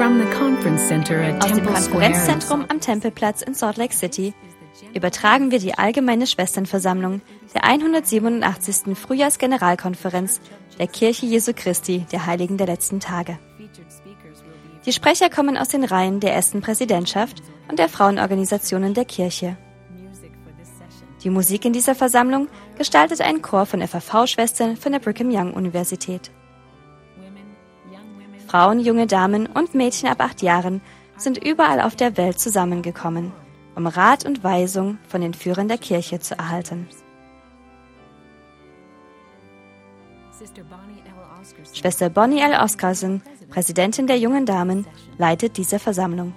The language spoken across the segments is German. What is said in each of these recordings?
From the Conference Center at Aus dem Temple Square in Konferenzzentrum am Tempelplatz in Salt Lake City übertragen wir die Allgemeine Schwesternversammlung der 187. Frühjahrsgeneralkonferenz der Kirche Jesu Christi der Heiligen der letzten Tage. Die Sprecher kommen aus den Reihen der ersten Präsidentschaft und der Frauenorganisationen der Kirche. Die Musik in dieser Versammlung gestaltet ein Chor von FAV-Schwestern von der Brigham Young Universität. Frauen, junge Damen und Mädchen ab 8 Jahren sind überall auf der Welt zusammengekommen, um Rat und Weisung von den Führern der Kirche zu erhalten. Schwester Bonnie L. Oscarson, Präsidentin der jungen Damen, leitet diese Versammlung.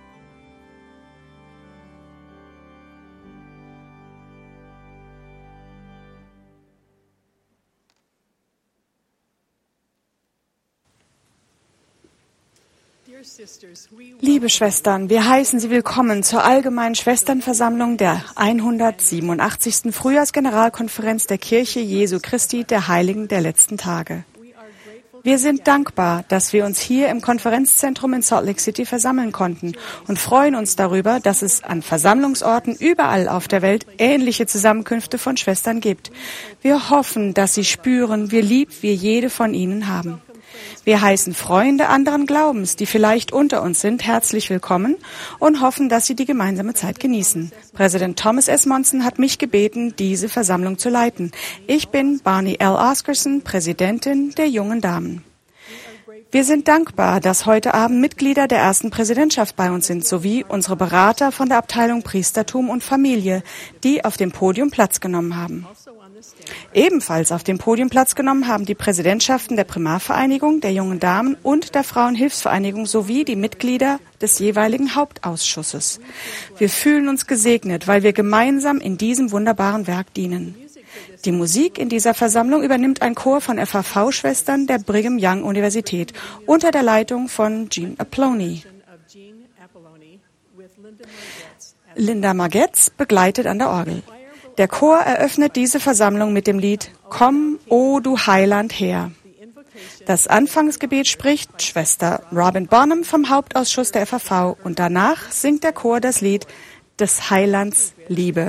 Liebe Schwestern, wir heißen Sie willkommen zur Allgemeinen Schwesternversammlung der 187. Frühjahrsgeneralkonferenz der Kirche Jesu Christi der Heiligen der letzten Tage. Wir sind dankbar, dass wir uns hier im Konferenzzentrum in Salt Lake City versammeln konnten und freuen uns darüber, dass es an Versammlungsorten überall auf der Welt ähnliche Zusammenkünfte von Schwestern gibt. Wir hoffen, dass Sie spüren, wie lieb wir jede von Ihnen haben. Wir heißen Freunde anderen Glaubens, die vielleicht unter uns sind, herzlich willkommen und hoffen, dass Sie die gemeinsame Zeit genießen. Präsident Thomas S. Monson hat mich gebeten, diese Versammlung zu leiten. Ich bin Barney L. Oscarson, Präsidentin der jungen Damen. Wir sind dankbar, dass heute Abend Mitglieder der ersten Präsidentschaft bei uns sind, sowie unsere Berater von der Abteilung Priestertum und Familie, die auf dem Podium Platz genommen haben. Ebenfalls auf dem Podium Platz genommen haben die Präsidentschaften der Primarvereinigung, der jungen Damen und der Frauenhilfsvereinigung sowie die Mitglieder des jeweiligen Hauptausschusses. Wir fühlen uns gesegnet, weil wir gemeinsam in diesem wunderbaren Werk dienen. Die Musik in dieser Versammlung übernimmt ein Chor von FAV-Schwestern der Brigham Young Universität unter der Leitung von Jean Apolloni. Linda Margetz begleitet an der Orgel. Der Chor eröffnet diese Versammlung mit dem Lied Komm, o du Heiland, her. Das Anfangsgebet spricht Schwester Robin Bonham vom Hauptausschuss der FAV und danach singt der Chor das Lied des Heilands Liebe.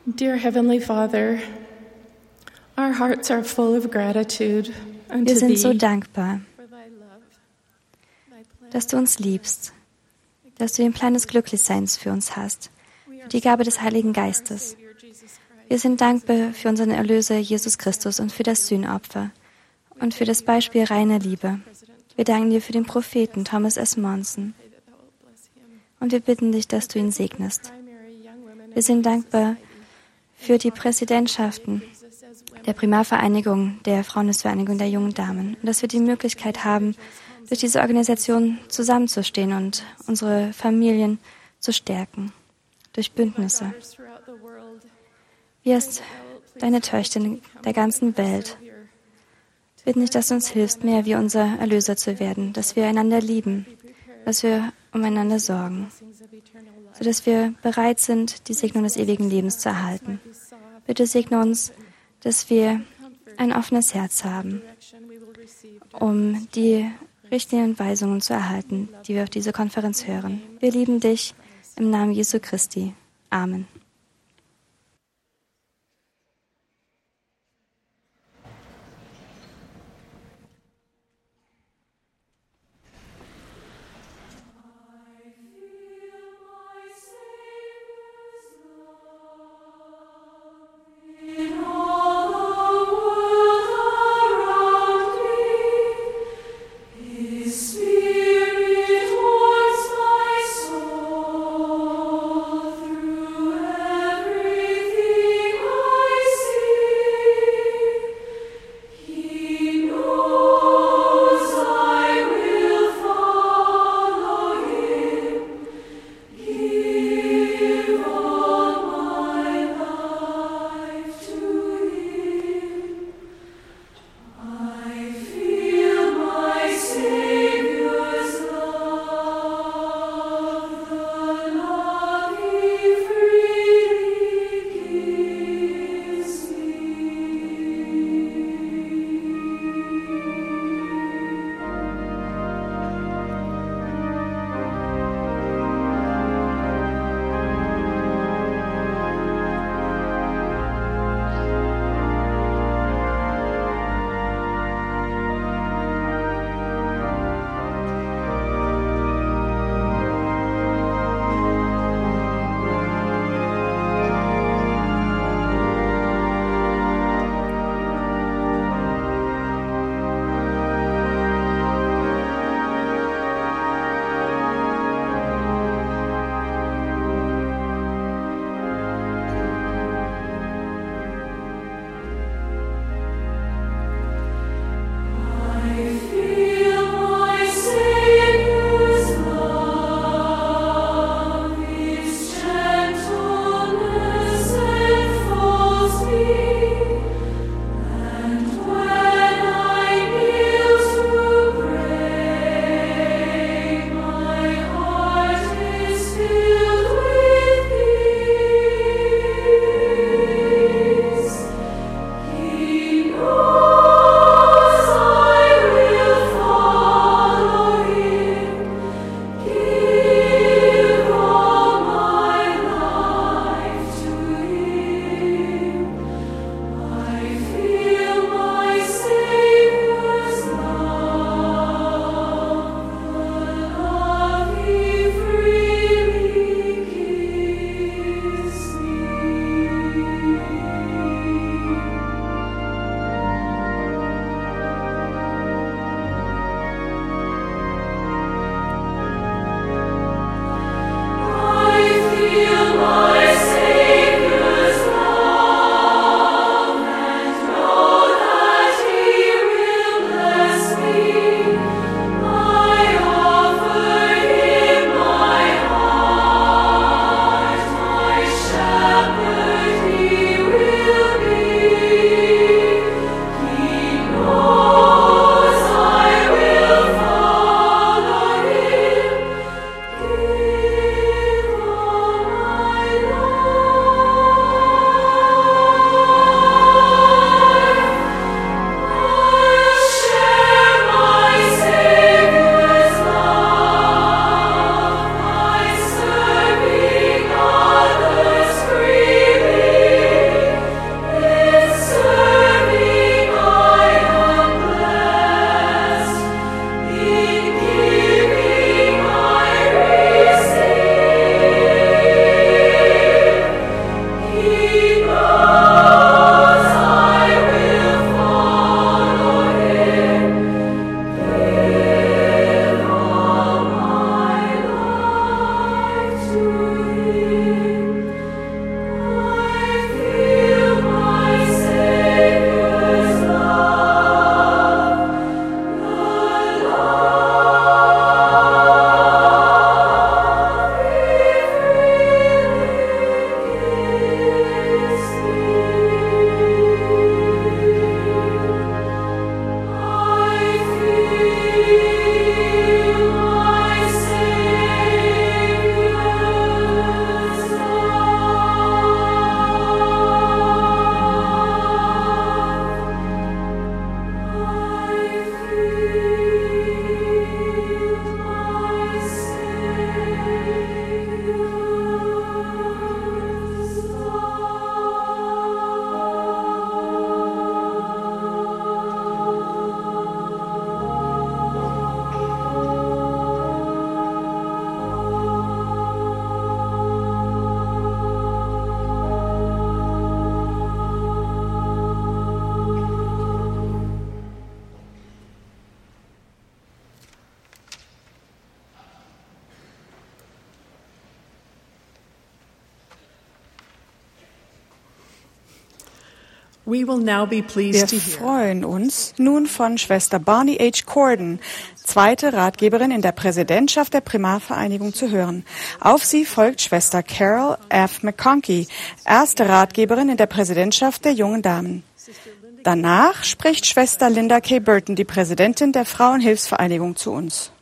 Dear Heavenly Father, our hearts are full of gratitude unto Wir sind so Thee dankbar, for Thy love, Thy plan. dass du uns liebst, dass du den Plan des Glücklichseins für uns hast, für die Gabe des Heiligen Geistes. Savior Jesus Christ. Wir sind dankbar für unseren Erlöser Jesus Christus und für das Sühnopfer und für das Beispiel reiner Liebe. Wir danken dir für den Propheten Thomas S. Monson Pray that Thou wilt bless him. und wir bitten dich, dass du ihn segnest. Primary young women Wir sind dankbar für die Präsidentschaften Jesus as women. der Primarvereinigung, der Frauenvereinigung der jungen Damen und dass wir die Möglichkeit haben, durch diese Organisation zusammenzustehen und unsere Familien zu stärken, durch Bündnisse. Daughters throughout the world, Wir als deine Töchter in der ganzen Welt bitten dich, dass du uns hilfst, mehr wie unser Erlöser zu werden, dass wir einander lieben, dass wir umeinander sorgen, blessings of eternal life. sodass wir bereit sind, die Segnung des ewigen Lebens zu erhalten. We saw Bitte segne uns, dass wir ein offenes Herz haben, direction we will receive. um die richtigen Weisungen zu erhalten, die wir auf dieser Konferenz hören. Wir lieben dich im Namen Jesu Christi. Amen. Spirit warms my soul through Wir freuen uns, nun von Schwester Barney H. Corden, zweite Ratgeberin in der Präsidentschaft der Primarvereinigung, zu hören. Auf sie folgt Schwester Carol F. McConkie, erste Ratgeberin in der Präsidentschaft der jungen Damen. Danach spricht Schwester Linda K. Burton, die Präsidentin der Frauenhilfsvereinigung, zu uns.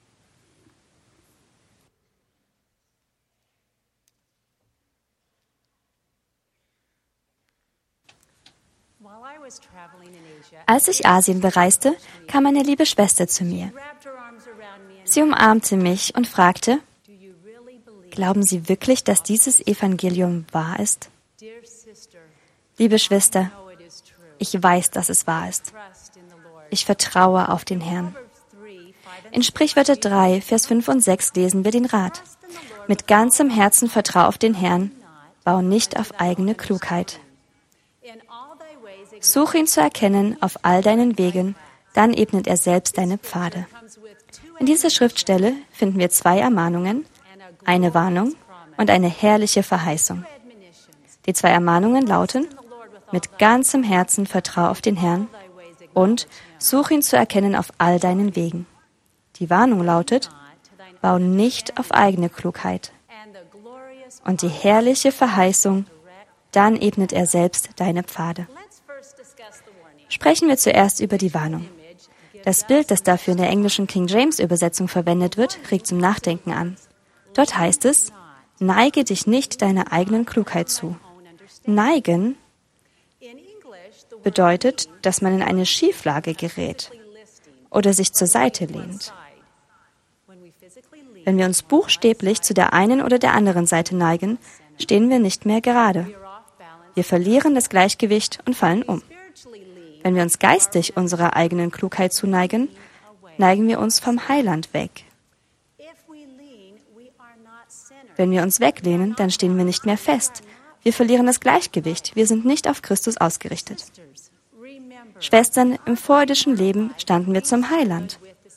Als ich Asien bereiste, kam eine liebe Schwester zu mir. Sie umarmte mich und fragte: Glauben Sie wirklich, dass dieses Evangelium wahr ist? Liebe Schwester, ich weiß, dass es wahr ist. Ich vertraue auf den Herrn. In Sprichwörter 3, Vers 5 und 6 lesen wir den Rat: Mit ganzem Herzen vertrau auf den Herrn, bau nicht auf eigene Klugheit. Such ihn zu erkennen auf all deinen Wegen, dann ebnet er selbst deine Pfade. In dieser Schriftstelle finden wir 2 Ermahnungen, eine Warnung und eine herrliche Verheißung. Die 2 Ermahnungen lauten: Mit ganzem Herzen vertrau auf den Herrn und such ihn zu erkennen auf all deinen Wegen. Die Warnung lautet: Bau nicht auf eigene Klugheit. Und die herrliche Verheißung: Dann ebnet er selbst deine Pfade. Sprechen wir zuerst über die Warnung. Das Bild, das dafür in der englischen King James Übersetzung verwendet wird, regt zum Nachdenken an. Dort heißt es: Neige dich nicht deiner eigenen Klugheit zu. Neigen bedeutet, dass man in eine Schieflage gerät oder sich zur Seite lehnt. Wenn wir uns buchstäblich zu der einen oder der anderen Seite neigen, stehen wir nicht mehr gerade. Wir verlieren das Gleichgewicht und fallen um. Wenn wir uns geistig unserer eigenen Klugheit zuneigen, neigen wir uns vom Heiland weg. Wenn wir uns weglehnen, dann stehen wir nicht mehr fest. Wir verlieren das Gleichgewicht. Wir sind nicht auf Christus ausgerichtet. Schwestern, im vorirdischen Leben standen wir zum Heiland.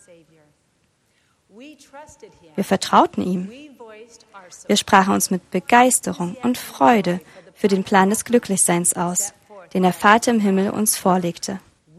Wir vertrauten ihm. Wir sprachen uns mit Begeisterung und Freude für den Plan des Glücklichseins aus, den der Vater im Himmel uns vorlegte.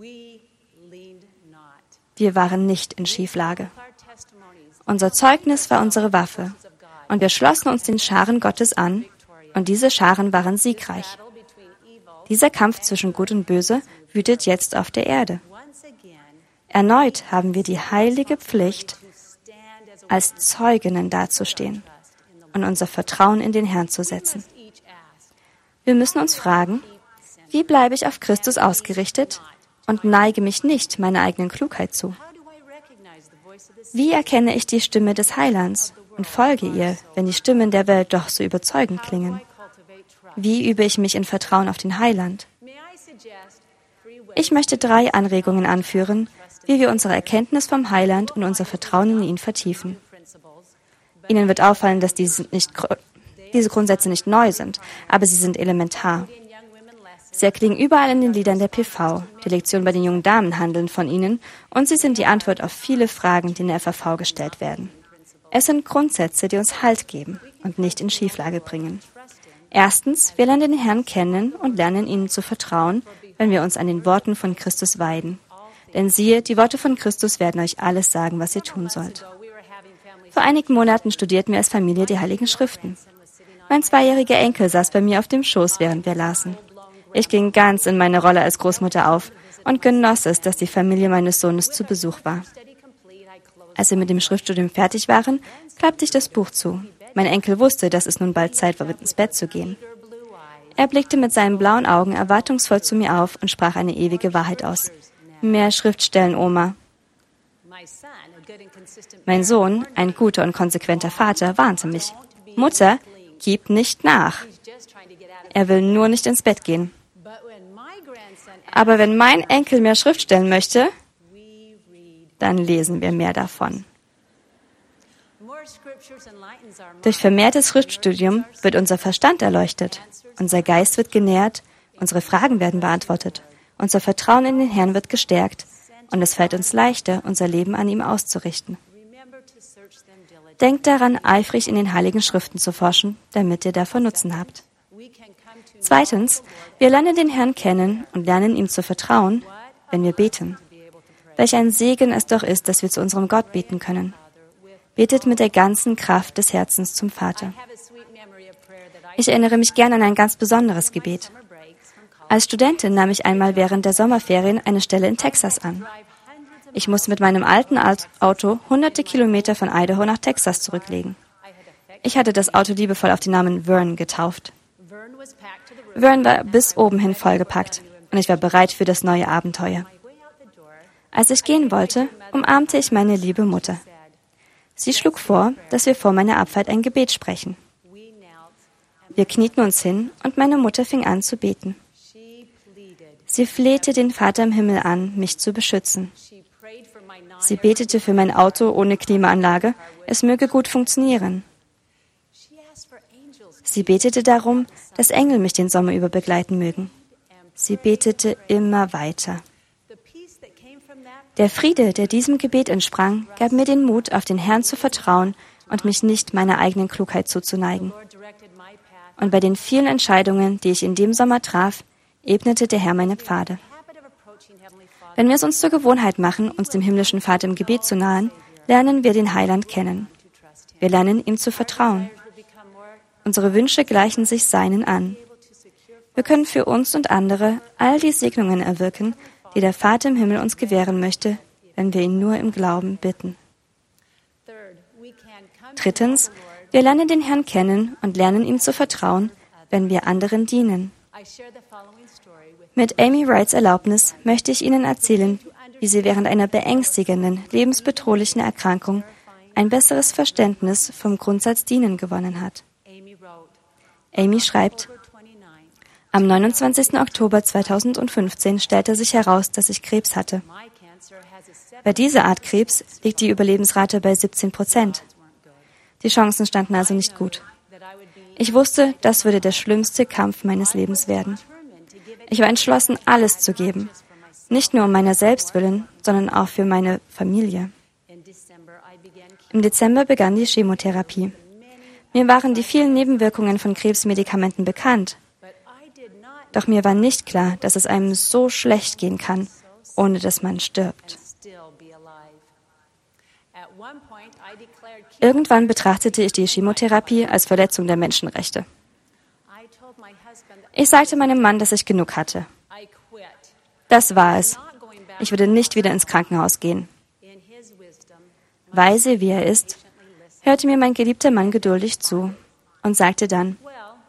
Wir waren nicht in Schieflage. Unser Zeugnis war unsere Waffe, und wir schlossen uns den Scharen Gottes an, und diese Scharen waren siegreich. Dieser Kampf zwischen Gut und Böse wütet jetzt auf der Erde. Erneut haben wir die heilige Pflicht, als Zeuginnen dazustehen und unser Vertrauen in den Herrn zu setzen. Wir müssen uns fragen: Wie bleibe ich auf Christus ausgerichtet und neige mich nicht meiner eigenen Klugheit zu? Wie erkenne ich die Stimme des Heilands und folge ihr, wenn die Stimmen der Welt doch so überzeugend klingen? Wie übe ich mich in Vertrauen auf den Heiland? Ich möchte 3 Anregungen anführen, wie wir unsere Erkenntnis vom Heiland und unser Vertrauen in ihn vertiefen. Ihnen wird auffallen, dass diese Grundsätze nicht neu sind, aber sie sind elementar. Sie erklingen überall in den Liedern der PV. Die Lektionen bei den jungen Damen handeln von ihnen und sie sind die Antwort auf viele Fragen, die in der FAV gestellt werden. Es sind Grundsätze, die uns Halt geben und nicht in Schieflage bringen. Erstens, wir lernen den Herrn kennen und lernen ihnen zu vertrauen, wenn wir uns an den Worten von Christus weiden. Denn siehe, die Worte von Christus werden euch alles sagen, was ihr tun sollt. Vor einigen Monaten studierten wir als Familie die Heiligen Schriften. Mein 2-jähriger Enkel saß bei mir auf dem Schoß, während wir lasen. Ich ging ganz in meine Rolle als Großmutter auf und genoss es, dass die Familie meines Sohnes zu Besuch war. Als wir mit dem Schriftstudium fertig waren, klappte ich das Buch zu. Mein Enkel wusste, dass es nun bald Zeit war, ins Bett zu gehen. Er blickte mit seinen blauen Augen erwartungsvoll zu mir auf und sprach eine ewige Wahrheit aus. Mehr Schriftstellen, Oma. Mein Sohn, ein guter und konsequenter Vater, warnte mich. Mutter, gib nicht nach. Er will nur nicht ins Bett gehen. Aber wenn mein Enkel mehr Schriftstellen möchte, dann lesen wir mehr davon. Durch vermehrtes Schriftstudium wird unser Verstand erleuchtet, unser Geist wird genährt, unsere Fragen werden beantwortet, unser Vertrauen in den Herrn wird gestärkt und es fällt uns leichter, unser Leben an ihm auszurichten. Denkt daran, eifrig in den Heiligen Schriften zu forschen, damit ihr davon Nutzen habt. Zweitens, wir lernen den Herrn kennen und lernen ihm zu vertrauen, wenn wir beten. Welch ein Segen es doch ist, dass wir zu unserem Gott beten können. Betet mit der ganzen Kraft des Herzens zum Vater. Ich erinnere mich gern an ein ganz besonderes Gebet. Als Studentin nahm ich einmal während der Sommerferien eine Stelle in Texas an. Ich musste mit meinem alten Auto hunderte Kilometer von Idaho nach Texas zurücklegen. Ich hatte das Auto liebevoll auf den Namen Vern getauft. Vern war bis oben hin vollgepackt und ich war bereit für das neue Abenteuer. Als ich gehen wollte, umarmte ich meine liebe Mutter. Sie schlug vor, dass wir vor meiner Abfahrt ein Gebet sprechen. Wir knieten uns hin und meine Mutter fing an zu beten. Sie flehte den Vater im Himmel an, mich zu beschützen. Sie betete für mein Auto ohne Klimaanlage, es möge gut funktionieren. Sie betete darum, dass Engel mich den Sommer über begleiten mögen. Sie betete immer weiter. Der Friede, der diesem Gebet entsprang, gab mir den Mut, auf den Herrn zu vertrauen und mich nicht meiner eigenen Klugheit zuzuneigen. Und bei den vielen Entscheidungen, die ich in dem Sommer traf, ebnete der Herr meine Pfade. Wenn wir es uns zur Gewohnheit machen, uns dem himmlischen Vater im Gebet zu nahen, lernen wir den Heiland kennen. Wir lernen, ihm zu vertrauen. Unsere Wünsche gleichen sich seinen an. Wir können für uns und andere all die Segnungen erwirken, die der Vater im Himmel uns gewähren möchte, wenn wir ihn nur im Glauben bitten. Drittens, wir lernen den Herrn kennen und lernen ihm zu vertrauen, wenn wir anderen dienen. Mit Amy Wrights Erlaubnis möchte ich Ihnen erzählen, wie sie während einer beängstigenden, lebensbedrohlichen Erkrankung ein besseres Verständnis vom Grundsatz Dienen gewonnen hat. Amy schreibt: Am 29. Oktober 2015 stellte sich heraus, dass ich Krebs hatte. Bei dieser Art Krebs liegt die Überlebensrate bei 17%. Die Chancen standen also nicht gut. Ich wusste, das würde der schlimmste Kampf meines Lebens werden. Ich war entschlossen, alles zu geben. Nicht nur um meiner selbst willen, sondern auch für meine Familie. Im Dezember begann die Chemotherapie. Mir waren die vielen Nebenwirkungen von Krebsmedikamenten bekannt. Doch mir war nicht klar, dass es einem so schlecht gehen kann, ohne dass man stirbt. Irgendwann betrachtete ich die Chemotherapie als Verletzung der Menschenrechte. Ich sagte meinem Mann, dass ich genug hatte. Das war es. Ich würde nicht wieder ins Krankenhaus gehen. Weise wie er ist, hörte mir mein geliebter Mann geduldig zu und sagte dann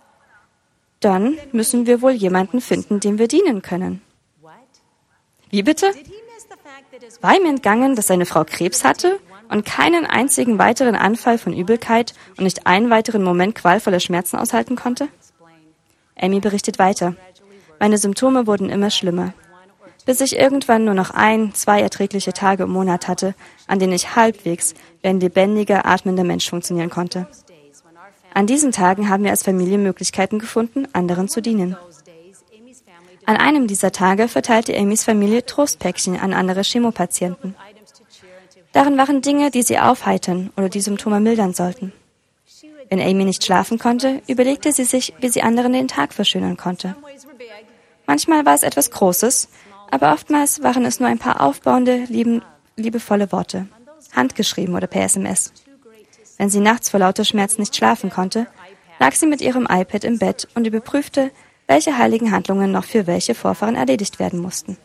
müssen wir wohl jemanden finden, dem wir dienen können. Wie bitte? War ihm entgangen, dass seine Frau Krebs hatte und keinen einzigen weiteren Anfall von Übelkeit und nicht einen weiteren Moment qualvoller Schmerzen aushalten konnte? Amy berichtet weiter. Meine Symptome wurden immer schlimmer, bis ich irgendwann nur noch 1-2 erträgliche Tage im Monat hatte, an denen ich halbwegs wie ein lebendiger, atmender Mensch funktionieren konnte. An diesen Tagen haben wir als Familie Möglichkeiten gefunden, anderen zu dienen. An einem dieser Tage verteilte Amys Familie Trostpäckchen an andere Chemopatienten. Darin waren Dinge, die sie aufheitern oder die Symptome mildern sollten. Wenn Amy nicht schlafen konnte, überlegte sie sich, wie sie anderen den Tag verschönern konnte. Manchmal war es etwas Großes, aber oftmals waren es nur ein paar aufbauende, liebevolle Worte, handgeschrieben oder per SMS. Wenn sie nachts vor lauter Schmerz nicht schlafen konnte, lag sie mit ihrem iPad im Bett und überprüfte, welche heiligen Handlungen noch für welche Vorfahren erledigt werden mussten.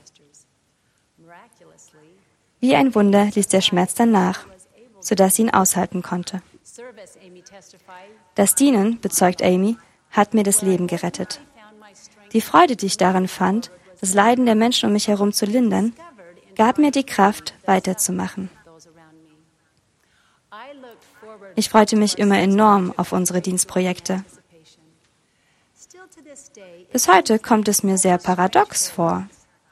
Wie ein Wunder ließ der Schmerz dann nach, sodass sie ihn aushalten konnte. Das Dienen, bezeugt Amy, hat mir das Leben gerettet. Die Freude, die ich daran fand, das Leiden der Menschen um mich herum zu lindern, gab mir die Kraft, weiterzumachen. Ich freute mich immer enorm auf unsere Dienstprojekte. Bis heute kommt es mir sehr paradox vor.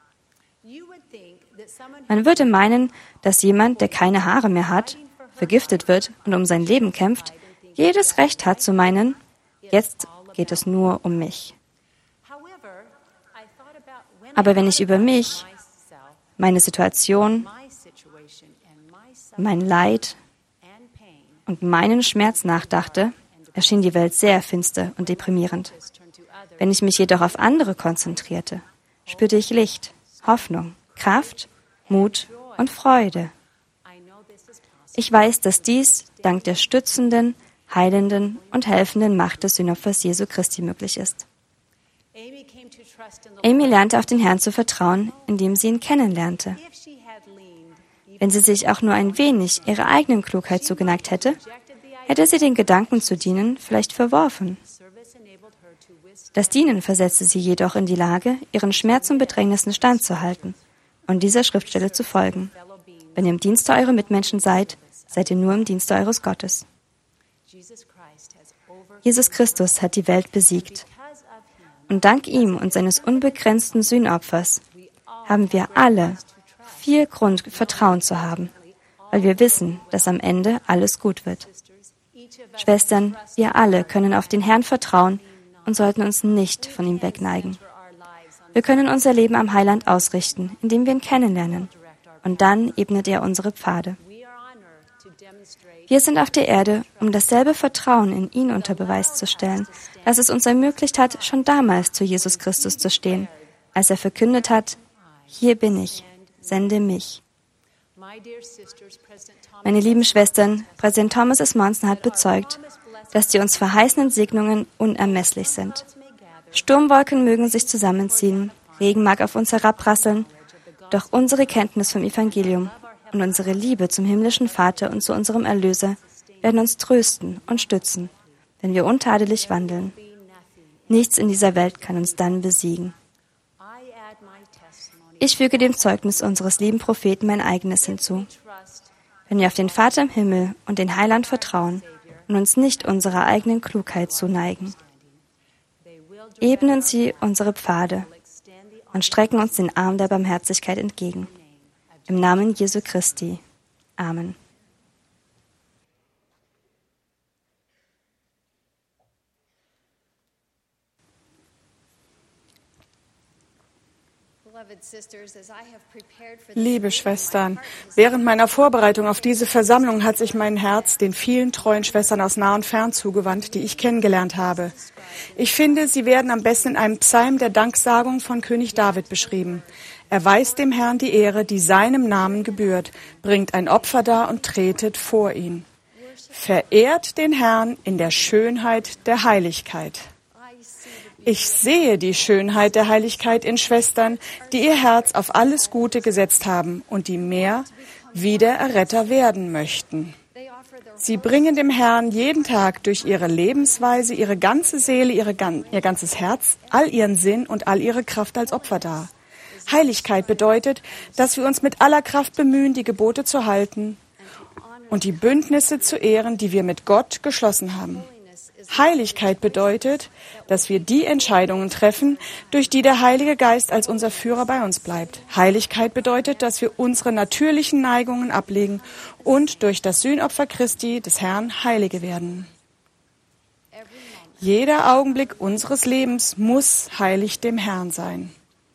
Man würde meinen, dass jemand, der keine Haare mehr hat, vergiftet wird und um sein Leben kämpft, jedes Recht hat zu meinen, jetzt geht es nur um mich. Aber wenn ich über mich, meine Situation, mein Leid und meinen Schmerz nachdachte, erschien die Welt sehr finster und deprimierend. Wenn ich mich jedoch auf andere konzentrierte, spürte ich Licht, Hoffnung, Kraft, Mut und Freude. Ich weiß, dass dies dank der stützenden, heilenden und helfenden Macht des Sühnopfers Jesu Christi möglich ist. Amy lernte auf den Herrn zu vertrauen, indem sie ihn kennenlernte. Wenn sie sich auch nur ein wenig ihrer eigenen Klugheit zugeneigt hätte, hätte sie den Gedanken zu dienen vielleicht verworfen. Das Dienen versetzte sie jedoch in die Lage, ihren Schmerz und Bedrängnissen standzuhalten und dieser Schriftstelle zu folgen. Wenn ihr im Dienste eurer Mitmenschen seid, seid ihr nur im Dienste eures Gottes. Jesus Christus hat die Welt besiegt. Und dank ihm und seines unbegrenzten Sühnopfers haben wir alle viel Grund, Vertrauen zu haben, weil wir wissen, dass am Ende alles gut wird. Schwestern, wir alle können auf den Herrn vertrauen und sollten uns nicht von ihm wegneigen. Wir können unser Leben am Heiland ausrichten, indem wir ihn kennenlernen. Und dann ebnet er unsere Pfade. Wir sind auf der Erde, um dasselbe Vertrauen in ihn unter Beweis zu stellen, das es uns ermöglicht hat, schon damals zu Jesus Christus zu stehen, als er verkündet hat, hier bin ich, sende mich. Meine lieben Schwestern, Präsident Thomas S. Monson hat bezeugt, dass die uns verheißenen Segnungen unermesslich sind. Sturmwolken mögen sich zusammenziehen, Regen mag auf uns herabprasseln, doch unsere Kenntnis vom Evangelium und unsere Liebe zum himmlischen Vater und zu unserem Erlöser werden uns trösten und stützen, wenn wir untadelig wandeln. Nichts in dieser Welt kann uns dann besiegen. Ich füge dem Zeugnis unseres lieben Propheten mein eigenes hinzu. Wenn wir auf den Vater im Himmel und den Heiland vertrauen und uns nicht unserer eigenen Klugheit zuneigen, ebnen sie unsere Pfade und strecken uns den Arm der Barmherzigkeit entgegen. Im Namen Jesu Christi. Amen. Liebe Schwestern, während meiner Vorbereitung auf diese Versammlung hat sich mein Herz den vielen treuen Schwestern aus nah und fern zugewandt, die ich kennengelernt habe. Ich finde, sie werden am besten in einem Psalm der Danksagung von König David beschrieben. Erweist dem Herrn die Ehre, die seinem Namen gebührt, bringt ein Opfer dar und tretet vor ihn. Verehrt den Herrn in der Schönheit der Heiligkeit. Ich sehe die Schönheit der Heiligkeit in Schwestern, die ihr Herz auf alles Gute gesetzt haben und die mehr wieder Erretter werden möchten. Sie bringen dem Herrn jeden Tag durch ihre Lebensweise, ihre ganze Seele, ihr ganzes Herz, all ihren Sinn und all ihre Kraft als Opfer dar. Heiligkeit bedeutet, dass wir uns mit aller Kraft bemühen, die Gebote zu halten und die Bündnisse zu ehren, die wir mit Gott geschlossen haben. Heiligkeit bedeutet, dass wir die Entscheidungen treffen, durch die der Heilige Geist als unser Führer bei uns bleibt. Heiligkeit bedeutet, dass wir unsere natürlichen Neigungen ablegen und durch das Sühnopfer Christi des Herrn Heilige werden. Jeder Augenblick unseres Lebens muss heilig dem Herrn sein.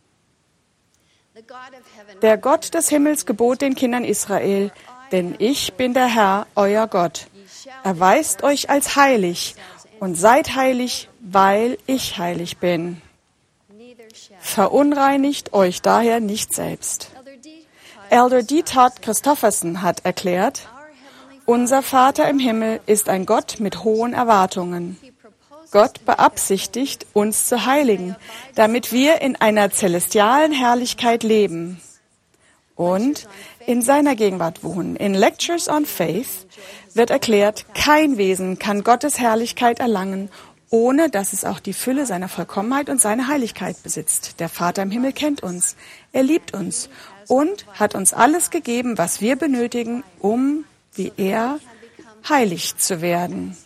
Der Gott des Himmels gebot den Kindern Israel, denn ich bin der Herr, euer Gott. Erweist euch als heilig und seid heilig, weil ich heilig bin. Verunreinigt euch daher nicht selbst. Elder D. Todd Christofferson hat erklärt, unser Vater im Himmel ist ein Gott mit hohen Erwartungen. Gott beabsichtigt, uns zu heiligen, damit wir in einer celestialen Herrlichkeit leben und in seiner Gegenwart wohnen. In Lectures on Faith wird erklärt, kein Wesen kann Gottes Herrlichkeit erlangen, ohne dass es auch die Fülle seiner Vollkommenheit und seine Heiligkeit besitzt. Der Vater im Himmel kennt uns, er liebt uns und hat uns alles gegeben, was wir benötigen, um, wie er, heilig zu werden.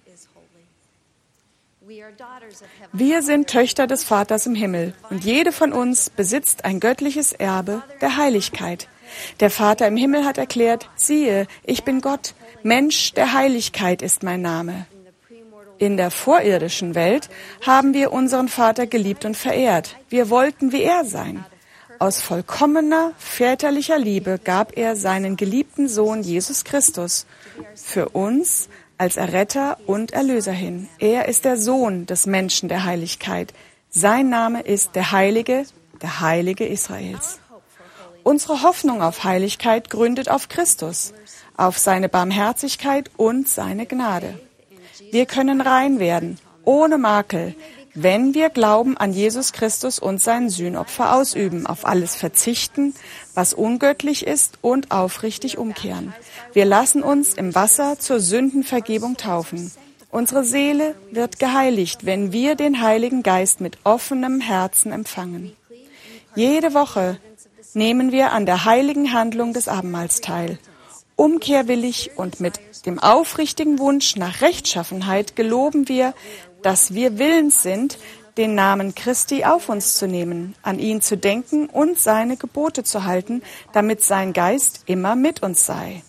Wir sind Töchter des Vaters im Himmel und jede von uns besitzt ein göttliches Erbe der Heiligkeit. Der Vater im Himmel hat erklärt, siehe, ich bin Gott, Mensch der Heiligkeit ist mein Name. In der vorirdischen Welt haben wir unseren Vater geliebt und verehrt. Wir wollten wie er sein. Aus vollkommener väterlicher Liebe gab er seinen geliebten Sohn Jesus Christus für uns als Erretter und Erlöser hin. Er ist der Sohn des Menschen der Heiligkeit, Sein Name ist der Heilige Israels. Unsere Hoffnung auf Heiligkeit gründet auf Christus, auf seine Barmherzigkeit und seine Gnade. Wir können rein werden, ohne Makel, wenn wir Glauben an Jesus Christus und sein Sühnopfer ausüben, auf alles verzichten, was ungöttlich ist und aufrichtig umkehren. Wir lassen uns im Wasser zur Sündenvergebung taufen. Unsere Seele wird geheiligt, wenn wir den Heiligen Geist mit offenem Herzen empfangen. Jede Woche nehmen wir an der heiligen Handlung des Abendmahls teil. Umkehrwillig und mit dem aufrichtigen Wunsch nach Rechtschaffenheit geloben wir, dass wir willens sind, den Namen Christi auf uns zu nehmen, an ihn zu denken und seine Gebote zu halten, damit sein Geist immer mit uns sei.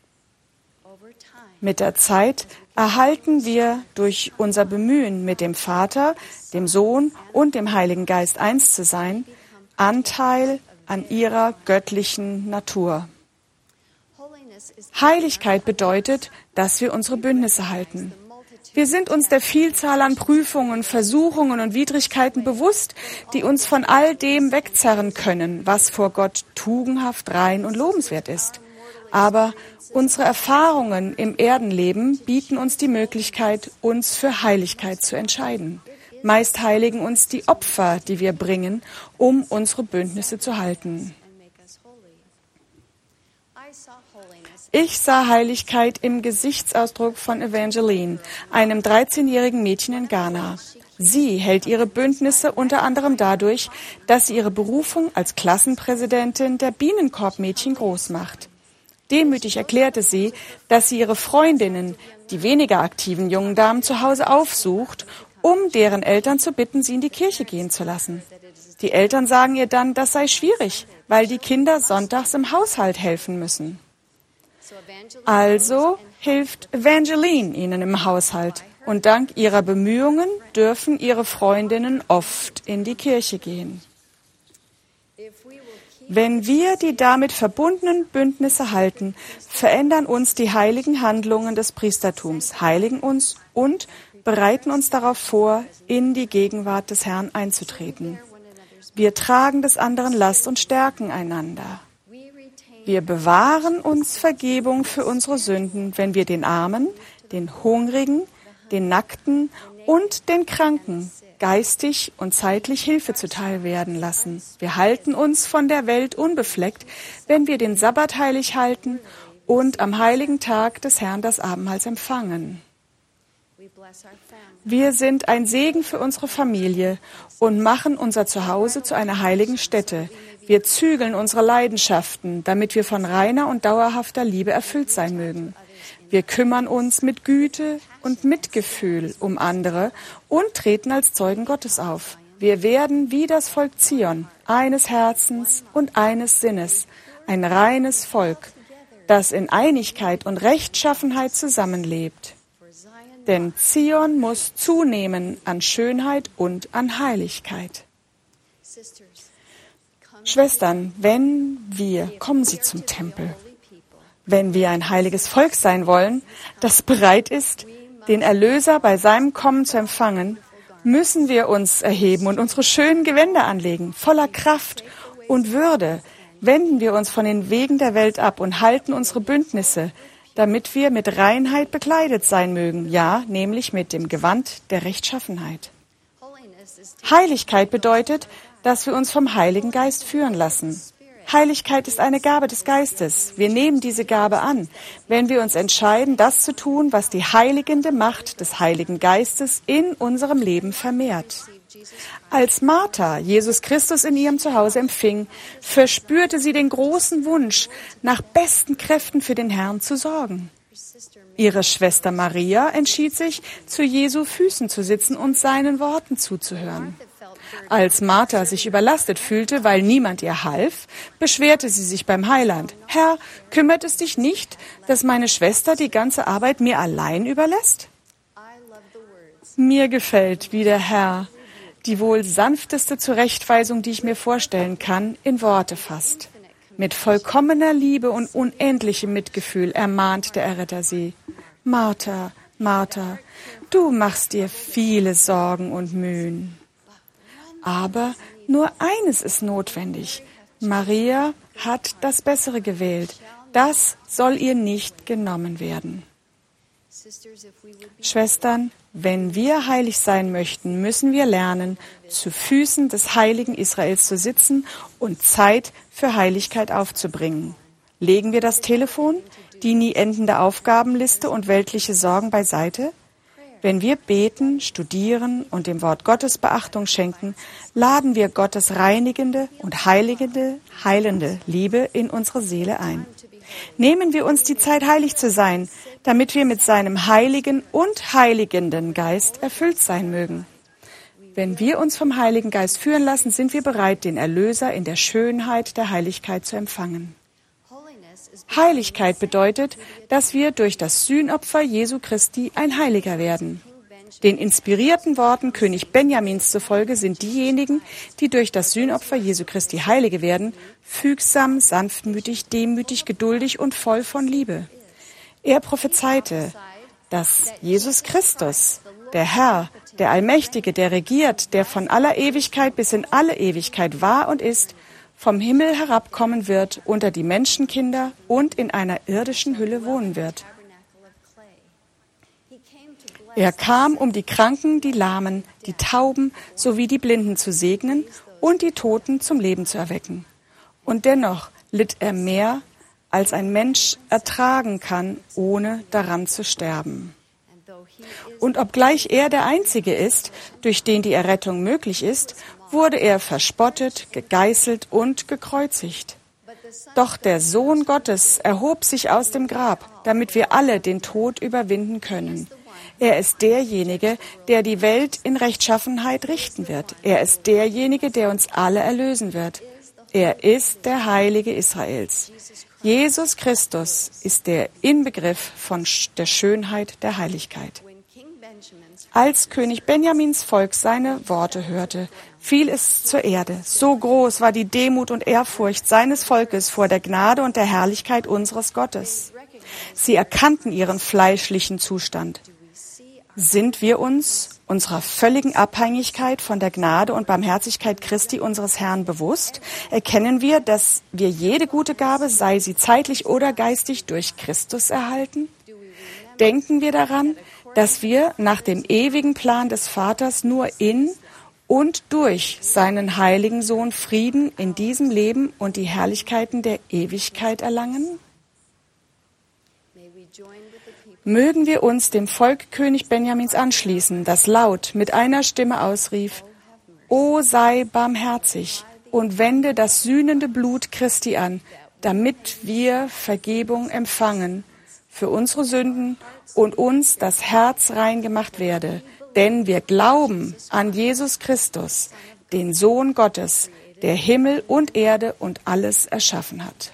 Mit der Zeit erhalten wir durch unser Bemühen, mit dem Vater, dem Sohn und dem Heiligen Geist eins zu sein, Anteil an ihrer göttlichen Natur. Heiligkeit bedeutet, dass wir unsere Bündnisse halten. Wir sind uns der Vielzahl an Prüfungen, Versuchungen und Widrigkeiten bewusst, die uns von all dem wegzerren können, was vor Gott tugendhaft, rein und lobenswert ist. Aber unsere Erfahrungen im Erdenleben bieten uns die Möglichkeit, uns für Heiligkeit zu entscheiden. Meist heiligen uns die Opfer, die wir bringen, um unsere Bündnisse zu halten. Ich sah Heiligkeit im Gesichtsausdruck von Evangeline, einem 13-jährigen Mädchen in Ghana. Sie hält ihre Bündnisse unter anderem dadurch, dass sie ihre Berufung als Klassenpräsidentin der Bienenkorbmädchen groß macht. Demütig erklärte sie, dass sie ihre Freundinnen, die weniger aktiven jungen Damen, zu Hause aufsucht, um deren Eltern zu bitten, sie in die Kirche gehen zu lassen. Die Eltern sagen ihr dann, das sei schwierig, weil die Kinder sonntags im Haushalt helfen müssen. Also hilft Evangeline ihnen im Haushalt und dank ihrer Bemühungen dürfen ihre Freundinnen oft in die Kirche gehen. Wenn wir die damit verbundenen Bündnisse halten, verändern uns die heiligen Handlungen des Priestertums, heiligen uns und bereiten uns darauf vor, in die Gegenwart des Herrn einzutreten. Wir tragen des anderen Last und stärken einander. Wir bewahren uns Vergebung für unsere Sünden, wenn wir den Armen, den Hungrigen, den Nackten und den Kranken geistig und zeitlich Hilfe zuteil werden lassen. Wir halten uns von der Welt unbefleckt, wenn wir den Sabbat heilig halten und am heiligen Tag des Herrn das Abendmahl empfangen. Wir sind ein Segen für unsere Familie und machen unser Zuhause zu einer heiligen Stätte. Wir zügeln unsere Leidenschaften, damit wir von reiner und dauerhafter Liebe erfüllt sein mögen. Wir kümmern uns mit Güte und Mitgefühl um andere und treten als Zeugen Gottes auf. Wir werden wie das Volk Zion, eines Herzens und eines Sinnes, ein reines Volk, das in Einigkeit und Rechtschaffenheit zusammenlebt. Denn Zion muss zunehmen an Schönheit und an Heiligkeit. Schwestern, kommen Sie zum Tempel. Wenn wir ein heiliges Volk sein wollen, das bereit ist, den Erlöser bei seinem Kommen zu empfangen, müssen wir uns erheben und unsere schönen Gewänder anlegen. Voller Kraft und Würde wenden wir uns von den Wegen der Welt ab und halten unsere Bündnisse, damit wir mit Reinheit bekleidet sein mögen, ja, nämlich mit dem Gewand der Rechtschaffenheit. Heiligkeit bedeutet, dass wir uns vom Heiligen Geist führen lassen. Heiligkeit ist eine Gabe des Geistes. Wir nehmen diese Gabe an, wenn wir uns entscheiden, das zu tun, was die heiligende Macht des Heiligen Geistes in unserem Leben vermehrt. Als Martha Jesus Christus in ihrem Zuhause empfing, verspürte sie den großen Wunsch, nach besten Kräften für den Herrn zu sorgen. Ihre Schwester Maria entschied sich, zu Jesu Füßen zu sitzen und seinen Worten zuzuhören. Als Martha sich überlastet fühlte, weil niemand ihr half, beschwerte sie sich beim Heiland. Herr, kümmert es dich nicht, dass meine Schwester die ganze Arbeit mir allein überlässt? Mir gefällt, wie der Herr die wohl sanfteste Zurechtweisung, die ich mir vorstellen kann, in Worte fasst. Mit vollkommener Liebe und unendlichem Mitgefühl ermahnt der Erretter sie. Martha, Martha, du machst dir viele Sorgen und Mühen. Aber nur eines ist notwendig. Maria hat das Bessere gewählt. Das soll ihr nicht genommen werden. Schwestern, wenn wir heilig sein möchten, müssen wir lernen, zu Füßen des heiligen Israels zu sitzen und Zeit für Heiligkeit aufzubringen. Legen wir das Telefon, die nie endende Aufgabenliste und weltliche Sorgen beiseite? Wenn wir beten, studieren und dem Wort Gottes Beachtung schenken, laden wir Gottes reinigende und heilende Liebe in unsere Seele ein. Nehmen wir uns die Zeit, heilig zu sein, damit wir mit seinem heiligen und heiligenden Geist erfüllt sein mögen. Wenn wir uns vom Heiligen Geist führen lassen, sind wir bereit, den Erlöser in der Schönheit der Heiligkeit zu empfangen. Heiligkeit bedeutet, dass wir durch das Sühnopfer Jesu Christi ein Heiliger werden. Den inspirierten Worten König Benjamins zufolge sind diejenigen, die durch das Sühnopfer Jesu Christi Heilige werden, fügsam, sanftmütig, demütig, geduldig und voll von Liebe. Er prophezeite, dass Jesus Christus, der Herr, der Allmächtige, der regiert, der von aller Ewigkeit bis in alle Ewigkeit war und ist, vom Himmel herabkommen wird unter die Menschenkinder und in einer irdischen Hülle wohnen wird. Er kam, um die Kranken, die Lahmen, die Tauben sowie die Blinden zu segnen und die Toten zum Leben zu erwecken. Und dennoch litt er mehr, als ein Mensch ertragen kann, ohne daran zu sterben. Und obgleich er der Einzige ist, durch den die Errettung möglich ist, wurde er verspottet, gegeißelt und gekreuzigt. Doch der Sohn Gottes erhob sich aus dem Grab, damit wir alle den Tod überwinden können. Er ist derjenige, der die Welt in Rechtschaffenheit richten wird. Er ist derjenige, der uns alle erlösen wird. Er ist der Heilige Israels. Jesus Christus ist der Inbegriff von der Schönheit der Heiligkeit. Als König Benjamins Volk seine Worte hörte, fiel es zur Erde. So groß war die Demut und Ehrfurcht seines Volkes vor der Gnade und der Herrlichkeit unseres Gottes. Sie erkannten ihren fleischlichen Zustand. Sind wir uns unserer völligen Abhängigkeit von der Gnade und Barmherzigkeit Christi, unseres Herrn, bewusst? Erkennen wir, dass wir jede gute Gabe, sei sie zeitlich oder geistig, durch Christus erhalten? Denken wir daran, dass wir nach dem ewigen Plan des Vaters nur in und durch seinen heiligen Sohn Frieden in diesem Leben und die Herrlichkeiten der Ewigkeit erlangen? Mögen wir uns dem Volk König Benjamins anschließen, das laut mit einer Stimme ausrief: O sei barmherzig und wende das sühnende Blut Christi an, damit wir Vergebung empfangen für unsere Sünden und uns das Herz rein gemacht werde. Denn wir glauben an Jesus Christus, den Sohn Gottes, der Himmel und Erde und alles erschaffen hat.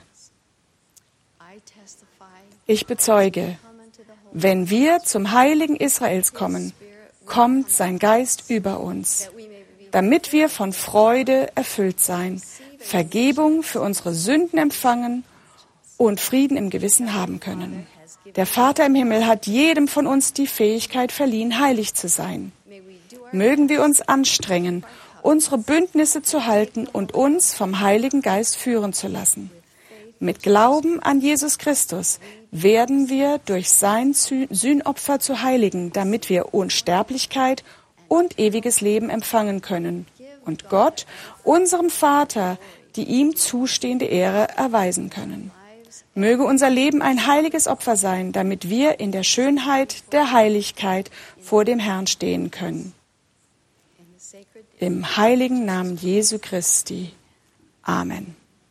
Ich bezeuge, wenn wir zum Heiligen Israels kommen, kommt sein Geist über uns, damit wir von Freude erfüllt sein, Vergebung für unsere Sünden empfangen und Frieden im Gewissen haben können. Der Vater im Himmel hat jedem von uns die Fähigkeit verliehen, heilig zu sein. Mögen wir uns anstrengen, unsere Bündnisse zu halten und uns vom Heiligen Geist führen zu lassen. Mit Glauben an Jesus Christus werden wir durch sein Sühnopfer zu Heiligen, damit wir Unsterblichkeit und ewiges Leben empfangen können und Gott, unserem Vater, die ihm zustehende Ehre erweisen können. Möge unser Leben ein heiliges Opfer sein, damit wir in der Schönheit der Heiligkeit vor dem Herrn stehen können. Im heiligen Namen Jesu Christi. Amen.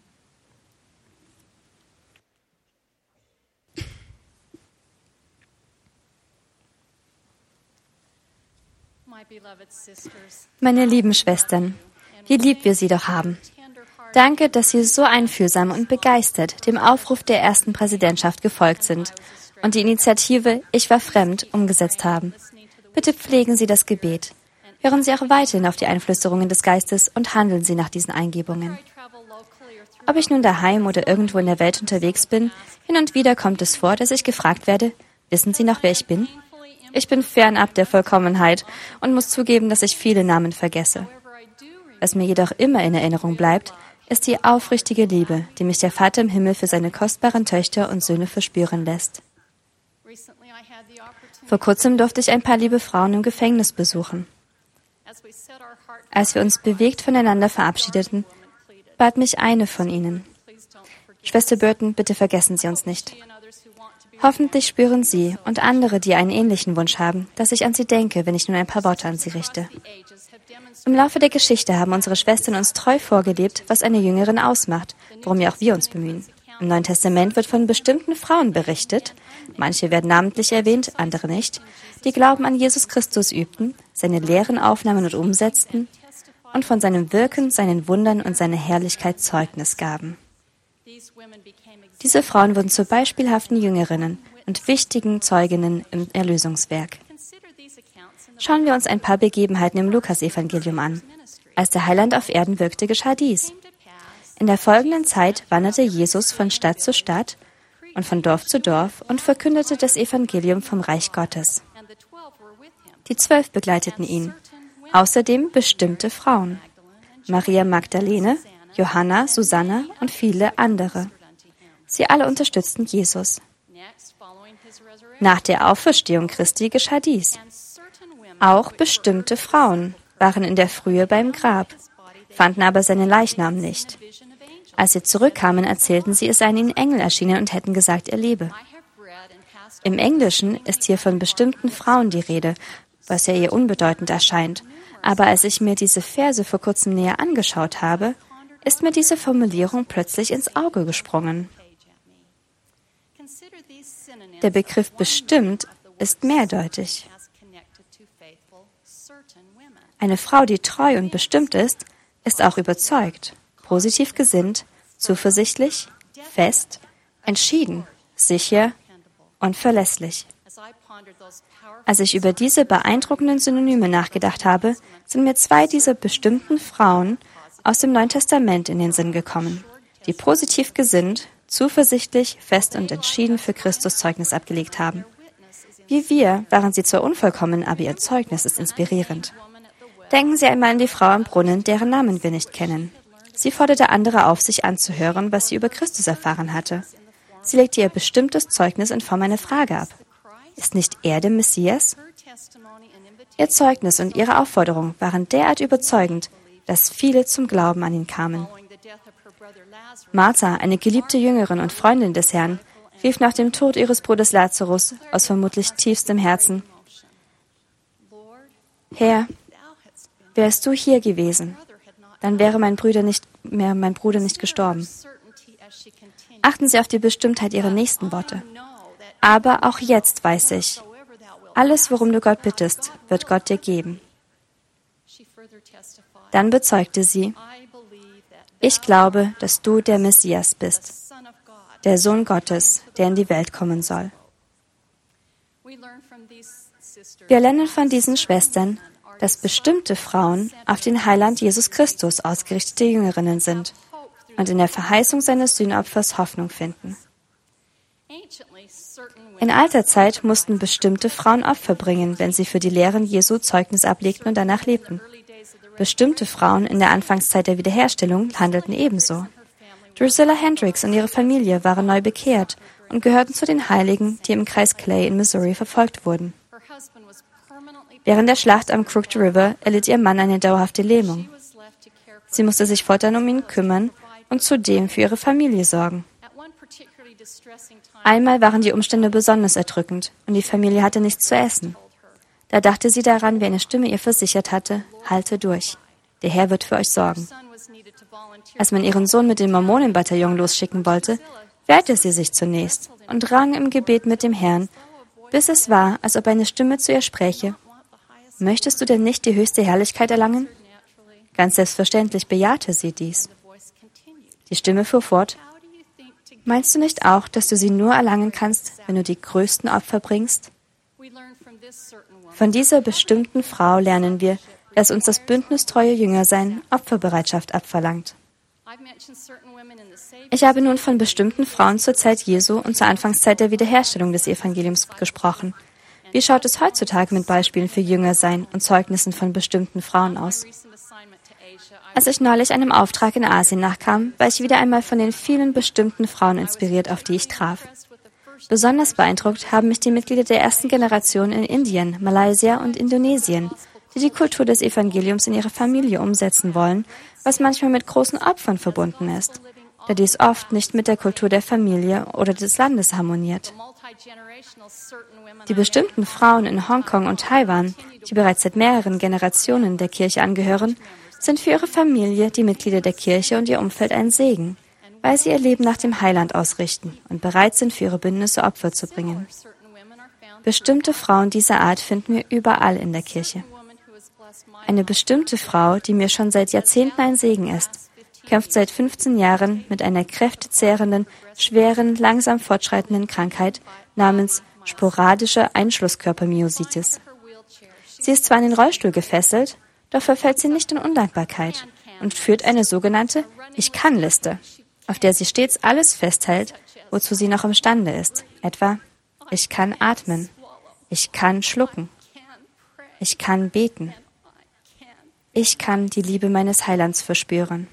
Meine lieben Schwestern, wie lieb wir Sie doch haben. Danke, dass Sie so einfühlsam und begeistert dem Aufruf der ersten Präsidentschaft gefolgt sind und die Initiative Ich war fremd umgesetzt haben. Bitte pflegen Sie das Gebet. Hören Sie auch weiterhin auf die Einflüsterungen des Geistes und handeln Sie nach diesen Eingebungen. Ob ich nun daheim oder irgendwo in der Welt unterwegs bin, hin und wieder kommt es vor, dass ich gefragt werde: Wissen Sie noch, wer ich bin? Ich bin fernab der Vollkommenheit und muss zugeben, dass ich viele Namen vergesse. Was mir jedoch immer in Erinnerung bleibt, ist die aufrichtige Liebe, die mich der Vater im Himmel für seine kostbaren Töchter und Söhne verspüren lässt. Vor kurzem durfte ich ein paar liebe Frauen im Gefängnis besuchen. Als wir uns bewegt voneinander verabschiedeten, bat mich eine von ihnen: Schwester Burton, bitte vergessen Sie uns nicht. Hoffentlich spüren Sie und andere, die einen ähnlichen Wunsch haben, dass ich an Sie denke, wenn ich nun ein paar Worte an Sie richte. Im Laufe der Geschichte haben unsere Schwestern uns treu vorgelebt, was eine Jüngerin ausmacht, worum ja auch wir uns bemühen. Im Neuen Testament wird von bestimmten Frauen berichtet, manche werden namentlich erwähnt, andere nicht, die Glauben an Jesus Christus übten, seine Lehren aufnahmen und umsetzten und von seinem Wirken, seinen Wundern und seiner Herrlichkeit Zeugnis gaben. Diese Frauen wurden zu beispielhaften Jüngerinnen und wichtigen Zeuginnen im Erlösungswerk. Schauen wir uns ein paar Begebenheiten im Lukasevangelium an. Als der Heiland auf Erden wirkte, geschah dies. In der folgenden Zeit wanderte Jesus von Stadt zu Stadt und von Dorf zu Dorf und verkündete das Evangelium vom Reich Gottes. Die 12 begleiteten ihn, außerdem bestimmte Frauen: Maria Magdalene, Johanna, Susanna und viele andere. Sie alle unterstützten Jesus. Nach der Auferstehung Christi geschah dies. Auch bestimmte Frauen waren in der Frühe beim Grab, fanden aber seinen Leichnam nicht. Als sie zurückkamen, erzählten sie, es seien ihnen Engel erschienen und hätten gesagt, er lebe. Im Englischen ist hier von bestimmten Frauen die Rede, was ja eher unbedeutend erscheint. Aber als ich mir diese Verse vor kurzem näher angeschaut habe, ist mir diese Formulierung plötzlich ins Auge gesprungen. Der Begriff bestimmt ist mehrdeutig. Eine Frau, die treu und bestimmt ist auch überzeugt, positiv gesinnt, zuversichtlich, fest, entschieden, sicher und verlässlich. Als ich über diese beeindruckenden Synonyme nachgedacht habe, sind mir 2 dieser bestimmten Frauen aus dem Neuen Testament in den Sinn gekommen, die positiv gesinnt, zuversichtlich, fest und entschieden für Christus Zeugnis abgelegt haben. Wie wir waren sie zwar unvollkommen, aber ihr Zeugnis ist inspirierend. Denken Sie einmal an die Frau am Brunnen, deren Namen wir nicht kennen. Sie forderte andere auf, sich anzuhören, was sie über Christus erfahren hatte. Sie legte ihr bestimmtes Zeugnis in Form einer Frage ab. Ist nicht er der Messias? Ihr Zeugnis und ihre Aufforderung waren derart überzeugend, dass viele zum Glauben an ihn kamen. Martha, eine geliebte Jüngerin und Freundin des Herrn, rief nach dem Tod ihres Bruders Lazarus aus vermutlich tiefstem Herzen: Herr, wärst du hier gewesen, dann wäre mein Bruder nicht gestorben. Achten Sie auf die Bestimmtheit Ihrer nächsten Worte. Aber auch jetzt weiß ich, alles, worum du Gott bittest, wird Gott dir geben. Dann bezeugte sie: Ich glaube, dass du der Messias bist, der Sohn Gottes, der in die Welt kommen soll. Wir lernen von diesen Schwestern, dass bestimmte Frauen auf den Heiland Jesus Christus ausgerichtete Jüngerinnen sind und in der Verheißung seines Sühnopfers Hoffnung finden. In alter Zeit mussten bestimmte Frauen Opfer bringen, wenn sie für die Lehren Jesu Zeugnis ablegten und danach lebten. Bestimmte Frauen in der Anfangszeit der Wiederherstellung handelten ebenso. Drusilla Hendricks und ihre Familie waren neu bekehrt und gehörten zu den Heiligen, die im Kreis Clay in Missouri verfolgt wurden. Während der Schlacht am Crooked River erlitt ihr Mann eine dauerhafte Lähmung. Sie musste sich fortan um ihn kümmern und zudem für ihre Familie sorgen. Einmal waren die Umstände besonders erdrückend und die Familie hatte nichts zu essen. Da dachte sie daran, wie eine Stimme ihr versichert hatte: Halte durch, der Herr wird für euch sorgen. Als man ihren Sohn mit dem Mormonenbataillon losschicken wollte, wehrte sie sich zunächst und rang im Gebet mit dem Herrn, bis es war, als ob eine Stimme zu ihr spräche: Möchtest du denn nicht die höchste Herrlichkeit erlangen? Ganz selbstverständlich bejahte sie dies. Die Stimme fuhr fort: Meinst du nicht auch, dass du sie nur erlangen kannst, wenn du die größten Opfer bringst? Von dieser bestimmten Frau lernen wir, dass uns das bündnistreue Jüngersein Opferbereitschaft abverlangt. Ich habe nun von bestimmten Frauen zur Zeit Jesu und zur Anfangszeit der Wiederherstellung des Evangeliums gesprochen. Wie schaut es heutzutage mit Beispielen für Jüngersein und Zeugnissen von bestimmten Frauen aus? Als ich neulich einem Auftrag in Asien nachkam, war ich wieder einmal von den vielen bestimmten Frauen inspiriert, auf die ich traf. Besonders beeindruckt haben mich die Mitglieder der ersten Generation in Indien, Malaysia und Indonesien, die die Kultur des Evangeliums in ihre Familie umsetzen wollen, was manchmal mit großen Opfern verbunden ist, da dies oft nicht mit der Kultur der Familie oder des Landes harmoniert. Die bestimmten Frauen in Hongkong und Taiwan, die bereits seit mehreren Generationen der Kirche angehören, sind für ihre Familie, die Mitglieder der Kirche und ihr Umfeld ein Segen, weil sie ihr Leben nach dem Heiland ausrichten und bereit sind, für ihre Bündnisse Opfer zu bringen. Bestimmte Frauen dieser Art finden wir überall in der Kirche. Eine bestimmte Frau, die mir schon seit Jahrzehnten ein Segen ist, kämpft seit 15 Jahren mit einer kräftezehrenden, schweren, langsam fortschreitenden Krankheit namens sporadische Einschlusskörpermyositis. Sie ist zwar an den Rollstuhl gefesselt, doch verfällt sie nicht in Undankbarkeit und führt eine sogenannte Ich-kann-Liste, auf der sie stets alles festhält, wozu sie noch imstande ist. Etwa, ich kann atmen, ich kann schlucken, ich kann beten, ich kann die Liebe meines Heilands verspüren.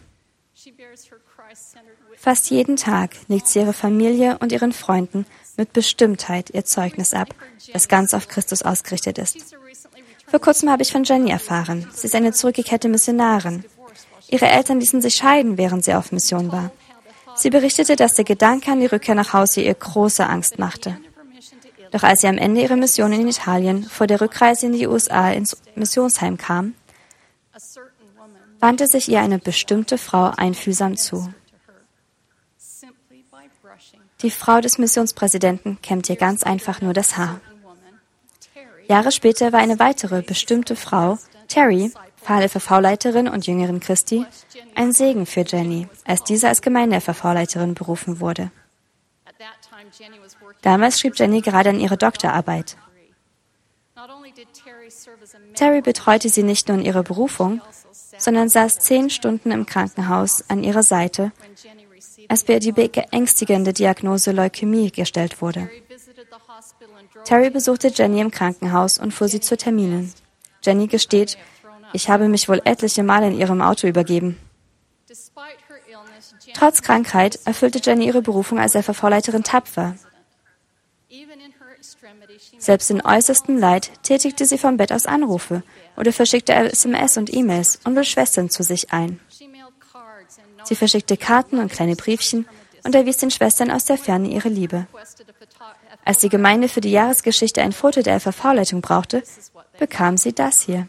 Fast jeden Tag legt sie ihrer Familie und ihren Freunden mit Bestimmtheit ihr Zeugnis ab, das ganz auf Christus ausgerichtet ist. Vor kurzem habe ich von Jenny erfahren. Sie ist eine zurückgekehrte Missionarin. Ihre Eltern ließen sich scheiden, während sie auf Mission war. Sie berichtete, dass der Gedanke an die Rückkehr nach Hause ihr große Angst machte. Doch als sie am Ende ihrer Mission in Italien vor der Rückreise in die USA ins Missionsheim kam, wandte sich ihr eine bestimmte Frau einfühlsam zu. Die Frau des Missionspräsidenten kämmt ihr ganz einfach nur das Haar. Jahre später war eine weitere bestimmte Frau, Terry, Pfahl-FFV-Leiterin und Jüngerin Christi, ein Segen für Jenny, als diese als Gemeinde-FFV-Leiterin berufen wurde. Damals schrieb Jenny gerade an ihre Doktorarbeit. Terry betreute sie nicht nur in ihrer Berufung, sondern saß 10 Stunden im Krankenhaus an ihrer Seite, als bei ihr die beängstigende Diagnose Leukämie gestellt wurde. Terry besuchte Jenny im Krankenhaus und fuhr sie zu Terminen. Jenny gesteht, ich habe mich wohl etliche Male in ihrem Auto übergeben. Trotz Krankheit erfüllte Jenny ihre Berufung als FFV-Leiterin tapfer. Selbst in äußerstem Leid tätigte sie vom Bett aus Anrufe oder verschickte SMS und E-Mails und lud Schwestern zu sich ein. Sie verschickte Karten und kleine Briefchen und erwies den Schwestern aus der Ferne ihre Liebe. Als die Gemeinde für die Jahresgeschichte ein Foto der FFV-Leitung brauchte, bekam sie das hier.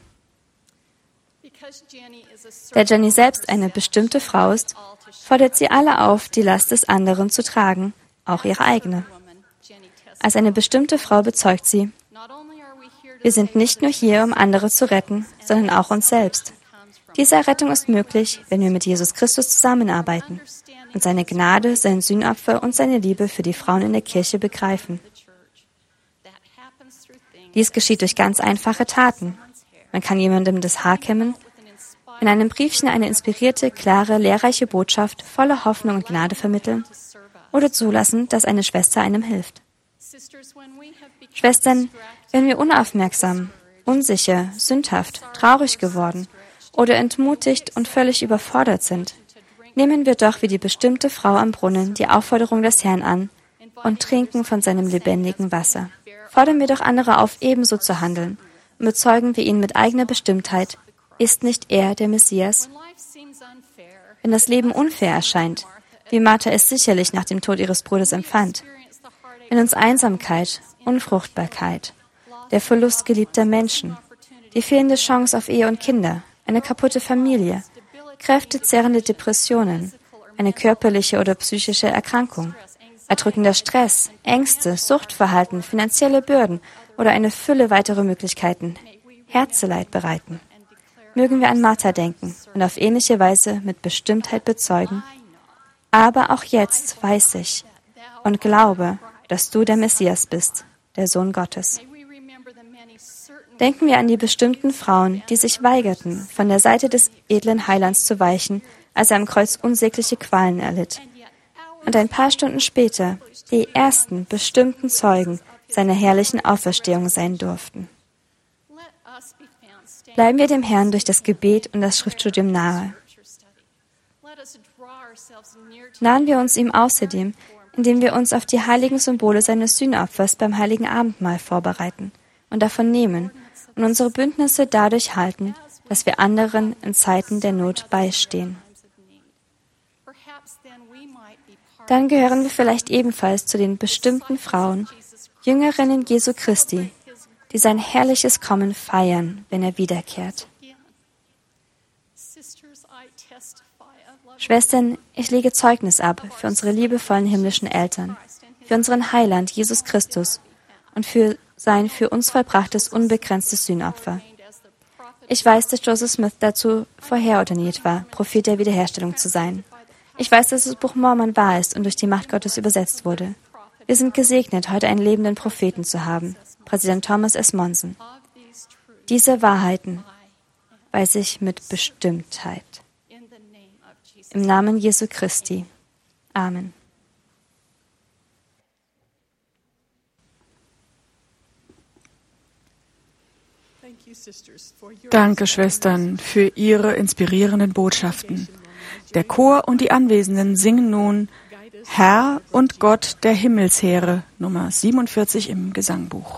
Da Jenny selbst eine bestimmte Frau ist, fordert sie alle auf, die Last des anderen zu tragen, auch ihre eigene. Als eine bestimmte Frau bezeugt sie, wir sind nicht nur hier, um andere zu retten, sondern auch uns selbst. Diese Errettung ist möglich, wenn wir mit Jesus Christus zusammenarbeiten und seine Gnade, sein Sühnopfer und seine Liebe für die Frauen in der Kirche begreifen. Dies geschieht durch ganz einfache Taten. Man kann jemandem das Haar kämmen, in einem Briefchen eine inspirierte, klare, lehrreiche Botschaft voller Hoffnung und Gnade vermitteln oder zulassen, dass eine Schwester einem hilft. Schwestern, wenn wir unaufmerksam, unsicher, sündhaft, traurig geworden oder entmutigt und völlig überfordert sind, nehmen wir doch wie die bestimmte Frau am Brunnen die Aufforderung des Herrn an und trinken von seinem lebendigen Wasser. Fordern wir doch andere auf, ebenso zu handeln und bezeugen wir ihnen mit eigener Bestimmtheit, ist nicht er der Messias? Wenn das Leben unfair erscheint, wie Martha es sicherlich nach dem Tod ihres Bruders empfand, wenn uns Einsamkeit, Unfruchtbarkeit, der Verlust geliebter Menschen, die fehlende Chance auf Ehe und Kinder, eine kaputte Familie, kräftezehrende Depressionen, eine körperliche oder psychische Erkrankung, erdrückender Stress, Ängste, Suchtverhalten, finanzielle Bürden oder eine Fülle weiterer Möglichkeiten Herzeleid bereiten. Mögen wir an Martha denken und auf ähnliche Weise mit Bestimmtheit bezeugen, aber auch jetzt weiß ich und glaube, dass du der Messias bist, der Sohn Gottes. Denken wir an die bestimmten Frauen, die sich weigerten, von der Seite des edlen Heilands zu weichen, als er am Kreuz unsägliche Qualen erlitt. Und ein paar Stunden später die ersten bestimmten Zeugen seiner herrlichen Auferstehung sein durften. Bleiben wir dem Herrn durch das Gebet und das Schriftstudium nahe. Nahen wir uns ihm außerdem, indem wir uns auf die heiligen Symbole seines Sühnopfers beim heiligen Abendmahl vorbereiten und davon nehmen und unsere Bündnisse dadurch halten, dass wir anderen in Zeiten der Not beistehen. Dann gehören wir vielleicht ebenfalls zu den bestimmten Frauen, Jüngerinnen Jesu Christi, die sein herrliches Kommen feiern, wenn er wiederkehrt. Schwestern, ich lege Zeugnis ab für unsere liebevollen himmlischen Eltern, für unseren Heiland Jesus Christus und für sein für uns vollbrachtes unbegrenztes Sühnopfer. Ich weiß, dass Joseph Smith dazu vorherordiniert war, Prophet der Wiederherstellung zu sein. Ich weiß, dass das Buch Mormon wahr ist und durch die Macht Gottes übersetzt wurde. Wir sind gesegnet, heute einen lebenden Propheten zu haben, Präsident Thomas S. Monson. Diese Wahrheiten weiß ich mit Bestimmtheit. Im Namen Jesu Christi. Amen. Danke, Schwestern, für Ihre inspirierenden Botschaften. Der Chor und die Anwesenden singen nun Herr und Gott der Himmelsheere, Nummer 47 im Gesangbuch.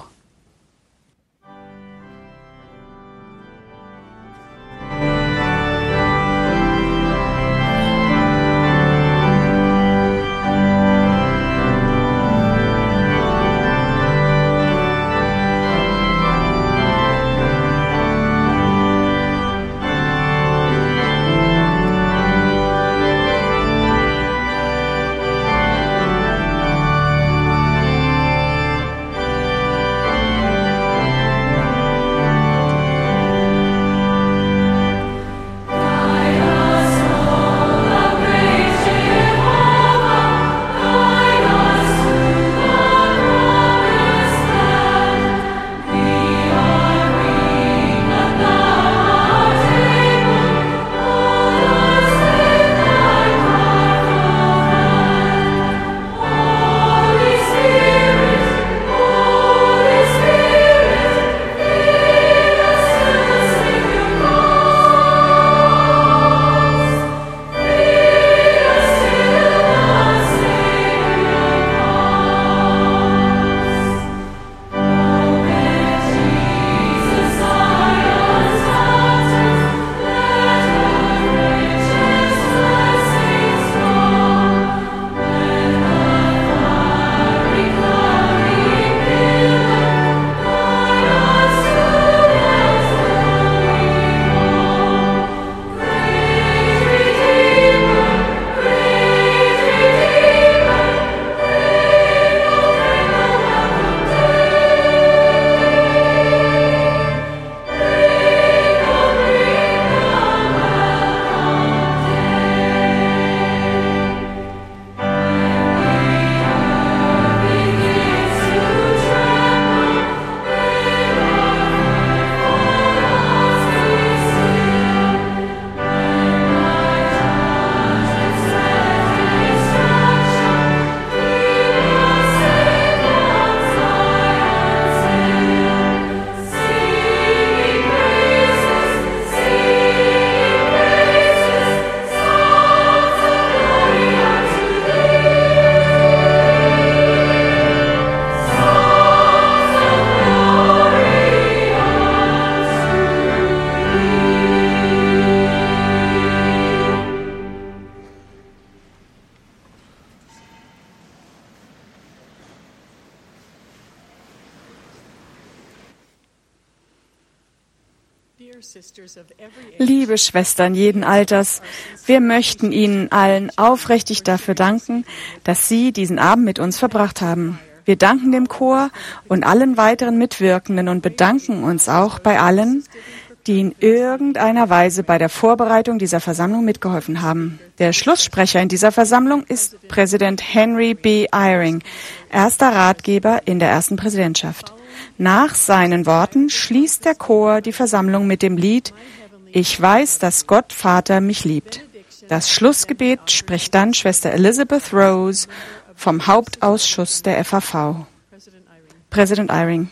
Liebe Schwestern jeden Alters, wir möchten Ihnen allen aufrichtig dafür danken, dass Sie diesen Abend mit uns verbracht haben. Wir danken dem Chor und allen weiteren Mitwirkenden und bedanken uns auch bei allen, die in irgendeiner Weise bei der Vorbereitung dieser Versammlung mitgeholfen haben. Der Schlusssprecher in dieser Versammlung ist Präsident Henry B. Eyring, erster Ratgeber in der ersten Präsidentschaft. Nach seinen Worten schließt der Chor die Versammlung mit dem Lied »Ich weiß, dass Gott Vater mich liebt«. Das Schlussgebet spricht dann Schwester Elizabeth Rose vom Hauptausschuss der FAV. Präsident Eyring.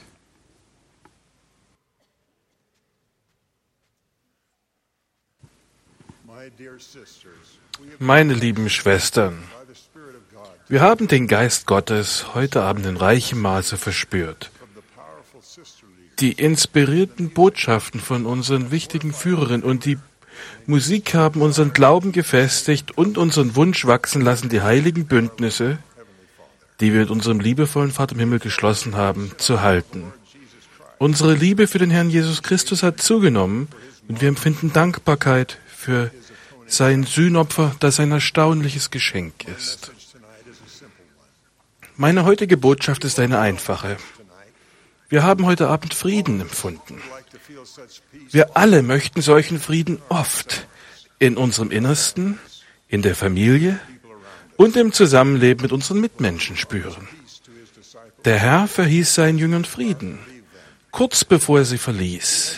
Meine lieben Schwestern, wir haben den Geist Gottes heute Abend in reichem Maße verspürt. Die inspirierten Botschaften von unseren wichtigen Führerinnen und die Musik haben unseren Glauben gefestigt und unseren Wunsch wachsen lassen, die heiligen Bündnisse, die wir mit unserem liebevollen Vater im Himmel geschlossen haben, zu halten. Unsere Liebe für den Herrn Jesus Christus hat zugenommen und wir empfinden Dankbarkeit für sein Sühnopfer, das ein erstaunliches Geschenk ist. Meine heutige Botschaft ist eine einfache. Wir haben heute Abend Frieden empfunden. Wir alle möchten solchen Frieden oft in unserem Innersten, in der Familie und im Zusammenleben mit unseren Mitmenschen spüren. Der Herr verhieß seinen Jüngern Frieden, kurz bevor er sie verließ.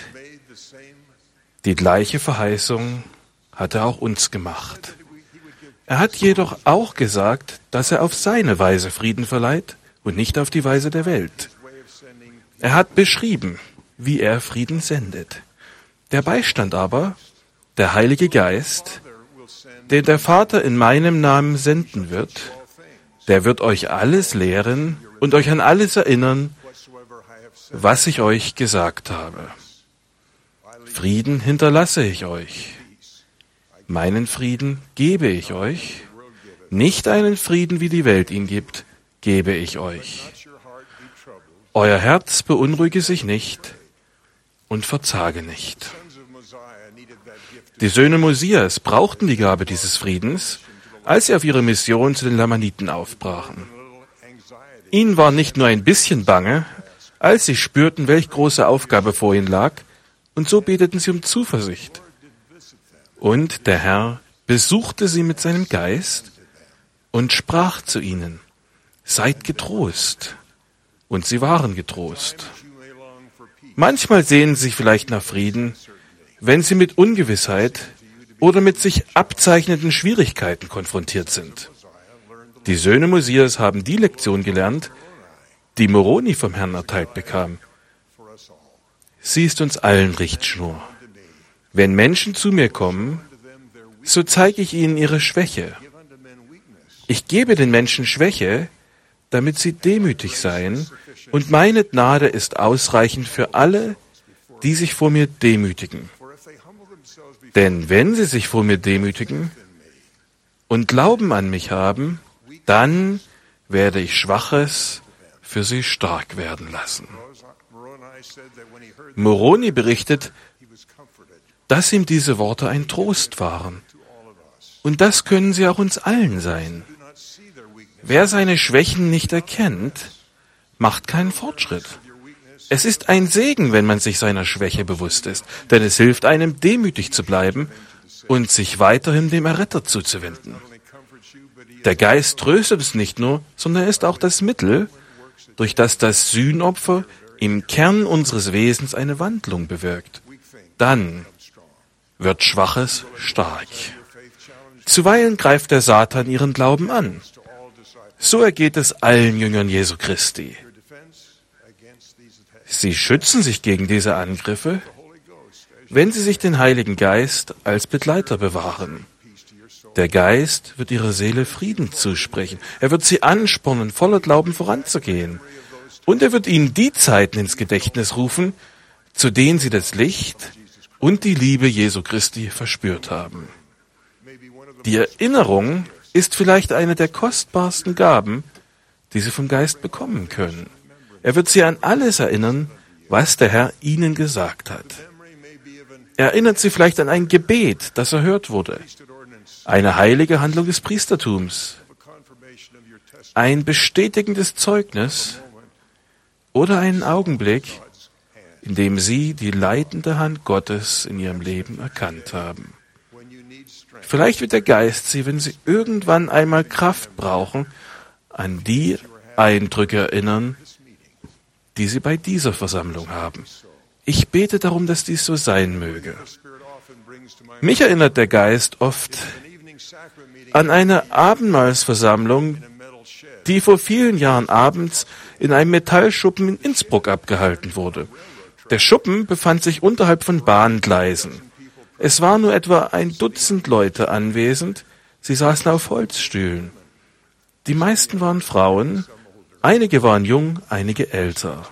Die gleiche Verheißung hat er auch uns gemacht. Er hat jedoch auch gesagt, dass er auf seine Weise Frieden verleiht und nicht auf die Weise der Welt. Er hat beschrieben, wie er Frieden sendet. Der Beistand aber, der Heilige Geist, den der Vater in meinem Namen senden wird, der wird euch alles lehren und euch an alles erinnern, was ich euch gesagt habe. Frieden hinterlasse ich euch. Meinen Frieden gebe ich euch. Nicht einen Frieden, wie die Welt ihn gibt, gebe ich euch. Euer Herz beunruhige sich nicht und verzage nicht. Die Söhne Mosias brauchten die Gabe dieses Friedens, als sie auf ihre Mission zu den Lamaniten aufbrachen. Ihnen war nicht nur ein bisschen bange, als sie spürten, welch große Aufgabe vor ihnen lag, und so beteten sie um Zuversicht. Und der Herr besuchte sie mit seinem Geist und sprach zu ihnen: Seid getrost. Und sie waren getrost. Manchmal sehnen sie sich vielleicht nach Frieden, wenn sie mit Ungewissheit oder mit sich abzeichnenden Schwierigkeiten konfrontiert sind. Die Söhne Mosias haben die Lektion gelernt, die Moroni vom Herrn erteilt bekam. Sie ist uns allen Richtschnur. Wenn Menschen zu mir kommen, so zeige ich ihnen ihre Schwäche. Ich gebe den Menschen Schwäche, damit sie demütig seien, und meine Gnade ist ausreichend für alle, die sich vor mir demütigen. Denn wenn sie sich vor mir demütigen und Glauben an mich haben, dann werde ich Schwaches für sie stark werden lassen. Moroni berichtet, dass ihm diese Worte ein Trost waren. Und das können sie auch uns allen sein. Wer seine Schwächen nicht erkennt, macht keinen Fortschritt. Es ist ein Segen, wenn man sich seiner Schwäche bewusst ist, denn es hilft einem, demütig zu bleiben und sich weiterhin dem Erretter zuzuwenden. Der Geist tröstet es nicht nur, sondern er ist auch das Mittel, durch das das Sühnopfer im Kern unseres Wesens eine Wandlung bewirkt. Dann wird Schwaches stark. Zuweilen greift der Satan ihren Glauben an. So ergeht es allen Jüngern Jesu Christi. Sie schützen sich gegen diese Angriffe, wenn sie sich den Heiligen Geist als Begleiter bewahren. Der Geist wird ihrer Seele Frieden zusprechen. Er wird sie anspornen, voller Glauben voranzugehen. Und er wird ihnen die Zeiten ins Gedächtnis rufen, zu denen sie das Licht und die Liebe Jesu Christi verspürt haben. Die Erinnerung ist vielleicht eine der kostbarsten Gaben, die sie vom Geist bekommen können. Er wird sie an alles erinnern, was der Herr ihnen gesagt hat. Er erinnert sie vielleicht an ein Gebet, das erhört wurde, eine heilige Handlung des Priestertums, ein bestätigendes Zeugnis oder einen Augenblick, in dem sie die leitende Hand Gottes in ihrem Leben erkannt haben. Vielleicht wird der Geist sie, wenn sie irgendwann einmal Kraft brauchen, an die Eindrücke erinnern, die sie bei dieser Versammlung haben. Ich bete darum, dass dies so sein möge. Mich erinnert der Geist oft an eine Abendmahlsversammlung, die vor vielen Jahren abends in einem Metallschuppen in Innsbruck abgehalten wurde. Der Schuppen befand sich unterhalb von Bahngleisen. Es waren nur etwa ein Dutzend Leute anwesend, Sie saßen auf Holzstühlen. Die meisten waren Frauen, einige waren jung, einige älter.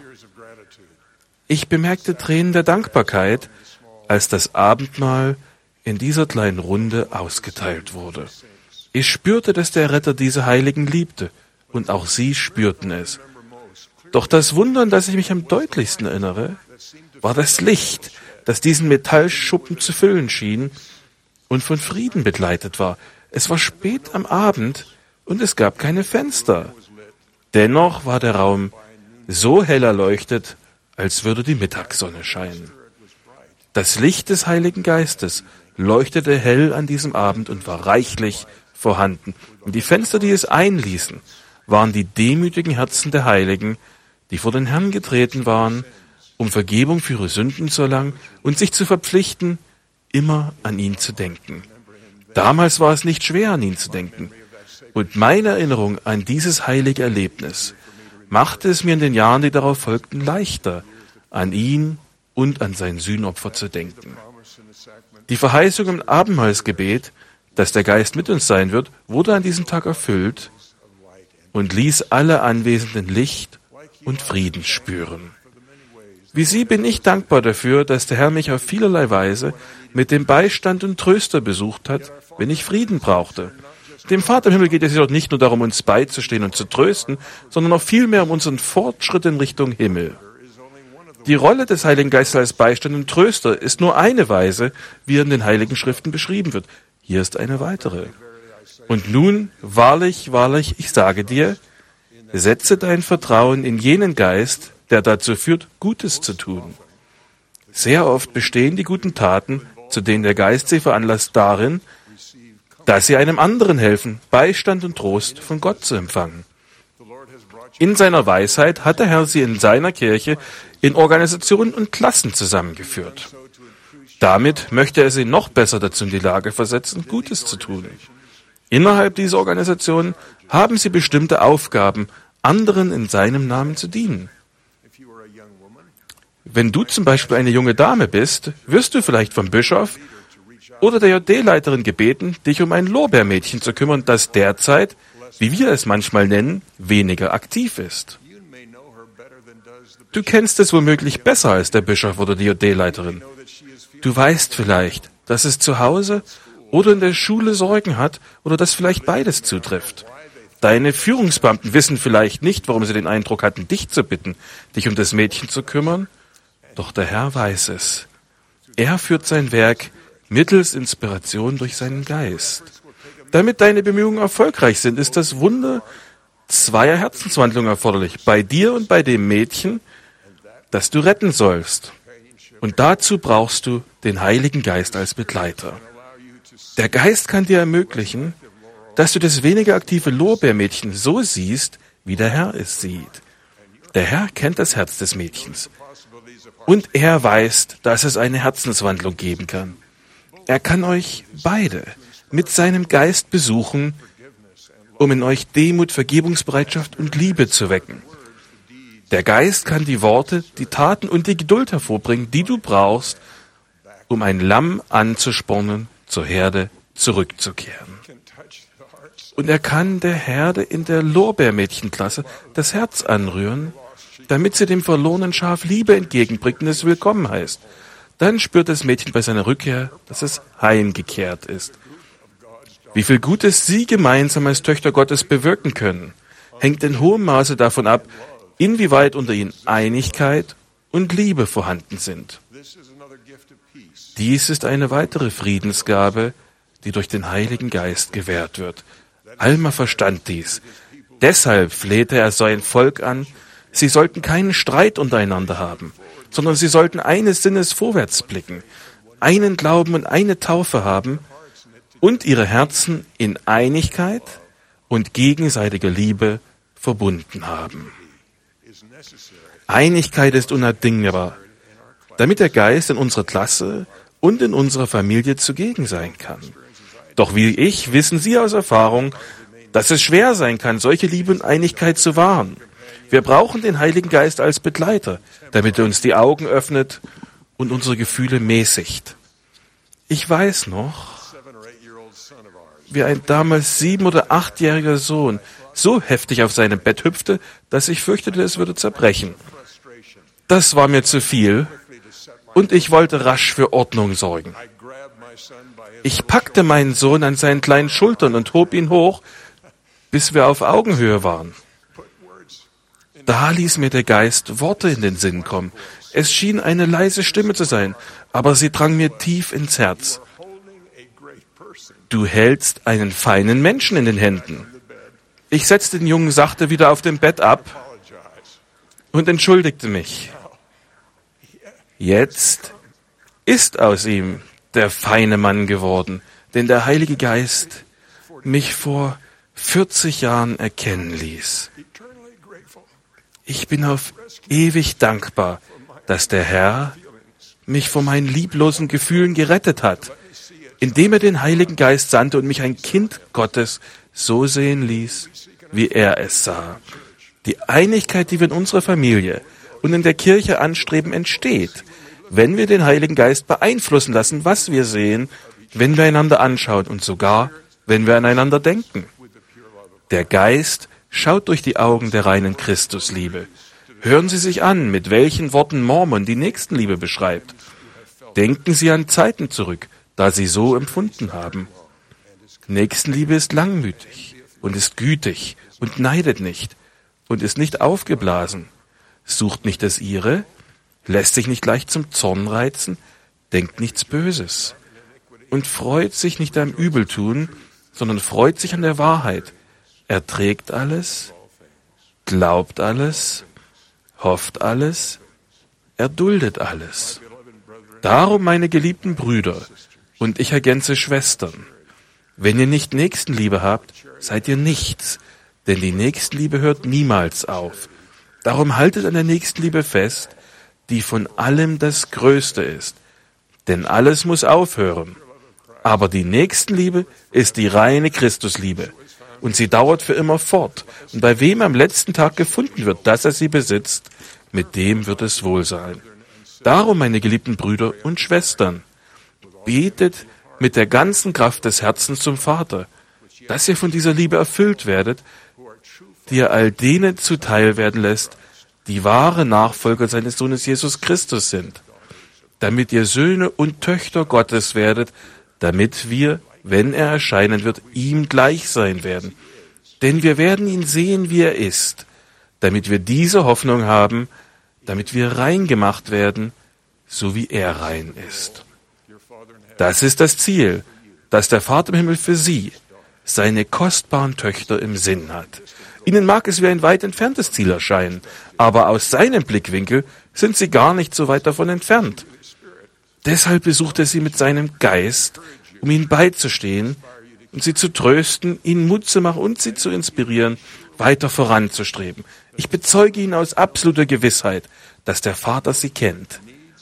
Ich bemerkte Tränen der Dankbarkeit, als das Abendmahl in dieser kleinen Runde ausgeteilt wurde. Ich spürte, dass der Retter diese Heiligen liebte, und auch sie spürten es. Doch das Wunder, an das ich mich am deutlichsten erinnere, war das Licht, das diesen Metallschuppen zu füllen schien und von Frieden begleitet war. Es war spät am Abend und es gab keine Fenster. Dennoch war der Raum so hell erleuchtet, als würde die Mittagssonne scheinen. Das Licht des Heiligen Geistes leuchtete hell an diesem Abend und war reichlich vorhanden. Und die Fenster, die es einließen, waren die demütigen Herzen der Heiligen, die vor den Herrn getreten waren, um Vergebung für ihre Sünden zu erlangen und sich zu verpflichten, immer an ihn zu denken. Damals war es nicht schwer, an ihn zu denken. Und meine Erinnerung an dieses heilige Erlebnis machte es mir in den Jahren, die darauf folgten, leichter, an ihn und an sein Sühnopfer zu denken. Die Verheißung im Abendmahlsgebet, dass der Geist mit uns sein wird, wurde an diesem Tag erfüllt und ließ alle Anwesenden Licht und Frieden spüren. Wie Sie bin ich dankbar dafür, dass der Herr mich auf vielerlei Weise mit dem Beistand und Tröster besucht hat, wenn ich Frieden brauchte. Dem Vater im Himmel geht es jedoch nicht nur darum, uns beizustehen und zu trösten, sondern noch vielmehr um unseren Fortschritt in Richtung Himmel. Die Rolle des Heiligen Geistes als Beistand und Tröster ist nur eine Weise, wie er in den Heiligen Schriften beschrieben wird. Hier ist eine weitere. Und nun, wahrlich, wahrlich, ich sage dir, setze dein Vertrauen in jenen Geist, der dazu führt, Gutes zu tun. Sehr oft bestehen die guten Taten, zu denen der Geist sie veranlasst, darin, dass sie einem anderen helfen, Beistand und Trost von Gott zu empfangen. In seiner Weisheit hat der Herr sie in seiner Kirche in Organisationen und Klassen zusammengeführt. Damit möchte er sie noch besser dazu in die Lage versetzen, Gutes zu tun. Innerhalb dieser Organisationen haben sie bestimmte Aufgaben, anderen in seinem Namen zu dienen. Wenn du zum Beispiel eine junge Dame bist, wirst du vielleicht vom Bischof oder der JD-Leiterin gebeten, dich um ein Lorbeermädchen zu kümmern, das derzeit, wie wir es manchmal nennen, weniger aktiv ist. Du kennst es womöglich besser als der Bischof oder die JD-Leiterin. Du weißt vielleicht, dass es zu Hause oder in der Schule Sorgen hat oder dass vielleicht beides zutrifft. Deine Führungsbeamten wissen vielleicht nicht, warum sie den Eindruck hatten, dich zu bitten, dich um das Mädchen zu kümmern. Doch der Herr weiß es. Er führt sein Werk mittels Inspiration durch seinen Geist. Damit deine Bemühungen erfolgreich sind, ist das Wunder zweier Herzenswandlungen erforderlich, bei dir und bei dem Mädchen, das du retten sollst. Und dazu brauchst du den Heiligen Geist als Begleiter. Der Geist kann dir ermöglichen, dass du das weniger aktive Lorbeermädchen so siehst, wie der Herr es sieht. Der Herr kennt das Herz des Mädchens. Und er weiß, dass es eine Herzenswandlung geben kann. Er kann euch beide mit seinem Geist besuchen, um in euch Demut, Vergebungsbereitschaft und Liebe zu wecken. Der Geist kann die Worte, die Taten und die Geduld hervorbringen, die du brauchst, um ein Lamm anzuspornen, zur Herde zurückzukehren. Und er kann der Herde in der Lorbeermädchenklasse das Herz anrühren, damit sie dem verlorenen Schaf Liebe entgegenbringt und es willkommen heißt. Dann spürt das Mädchen bei seiner Rückkehr, dass es heimgekehrt ist. Wie viel Gutes sie gemeinsam als Töchter Gottes bewirken können, hängt in hohem Maße davon ab, inwieweit unter ihnen Einigkeit und Liebe vorhanden sind. Dies ist eine weitere Friedensgabe, die durch den Heiligen Geist gewährt wird. Alma verstand dies. Deshalb flehte er sein Volk an, sie sollten keinen Streit untereinander haben, sondern sie sollten eines Sinnes vorwärts blicken, einen Glauben und eine Taufe haben und ihre Herzen in Einigkeit und gegenseitiger Liebe verbunden haben. Einigkeit ist unabdingbar, damit der Geist in unserer Klasse und in unserer Familie zugegen sein kann. Doch wie ich wissen Sie aus Erfahrung, dass es schwer sein kann, solche Liebe und Einigkeit zu wahren. Wir brauchen den Heiligen Geist als Begleiter, damit er uns die Augen öffnet und unsere Gefühle mäßigt. Ich weiß noch, wie ein damals 7- oder 8-jähriger Sohn so heftig auf seinem Bett hüpfte, dass ich fürchtete, es würde zerbrechen. Das war mir zu viel und ich wollte rasch für Ordnung sorgen. Ich packte meinen Sohn an seinen kleinen Schultern und hob ihn hoch, bis wir auf Augenhöhe waren. Da ließ mir der Geist Worte in den Sinn kommen. Es schien eine leise Stimme zu sein, aber sie drang mir tief ins Herz. Du hältst einen feinen Menschen in den Händen. Ich setzte den Jungen sachte wieder auf dem Bett ab und entschuldigte mich. Jetzt ist aus ihm der feine Mann geworden, den der Heilige Geist mich vor 40 Jahren erkennen ließ. Ich bin auf ewig dankbar, dass der Herr mich vor meinen lieblosen Gefühlen gerettet hat, indem er den Heiligen Geist sandte und mich ein Kind Gottes so sehen ließ, wie er es sah. Die Einigkeit, die wir in unserer Familie und in der Kirche anstreben, entsteht, wenn wir den Heiligen Geist beeinflussen lassen, was wir sehen, wenn wir einander anschauen und sogar, wenn wir aneinander denken. Der Geist schaut durch die Augen der reinen Christusliebe. Hören Sie sich an, mit welchen Worten Mormon die Nächstenliebe beschreibt. Denken Sie an Zeiten zurück, da Sie so empfunden haben. Nächstenliebe ist langmütig und ist gütig und neidet nicht und ist nicht aufgeblasen, sucht nicht das Ihre, lässt sich nicht leicht zum Zorn reizen, denkt nichts Böses und freut sich nicht am Übeltun, sondern freut sich an der Wahrheit, erträgt alles, glaubt alles, hofft alles, erduldet alles. Darum, meine geliebten Brüder, und ich ergänze Schwestern, wenn ihr nicht Nächstenliebe habt, seid ihr nichts, denn die Nächstenliebe hört niemals auf. Darum haltet an der Nächstenliebe fest, die von allem das Größte ist. Denn alles muss aufhören. Aber die Nächstenliebe ist die reine Christusliebe. Und sie dauert für immer fort. Und bei wem am letzten Tag gefunden wird, dass er sie besitzt, mit dem wird es wohl sein. Darum, meine geliebten Brüder und Schwestern, betet mit der ganzen Kraft des Herzens zum Vater, dass ihr von dieser Liebe erfüllt werdet, die er all denen zuteil werden lässt, die wahre Nachfolger seines Sohnes Jesus Christus sind, damit ihr Söhne und Töchter Gottes werdet, damit wir, wenn er erscheinen wird, ihm gleich sein werden. Denn wir werden ihn sehen, wie er ist, damit wir diese Hoffnung haben, damit wir rein gemacht werden, so wie er rein ist. Das ist das Ziel, das der Vater im Himmel für Sie, seine kostbaren Töchter, im Sinn hat. Ihnen mag es wie ein weit entferntes Ziel erscheinen, aber aus seinem Blickwinkel sind Sie gar nicht so weit davon entfernt. Deshalb besucht er Sie mit seinem Geist, um Ihnen beizustehen und Sie zu trösten, Ihnen Mut zu machen und Sie zu inspirieren, weiter voranzustreben. Ich bezeuge Ihnen aus absoluter Gewissheit, dass der Vater Sie kennt.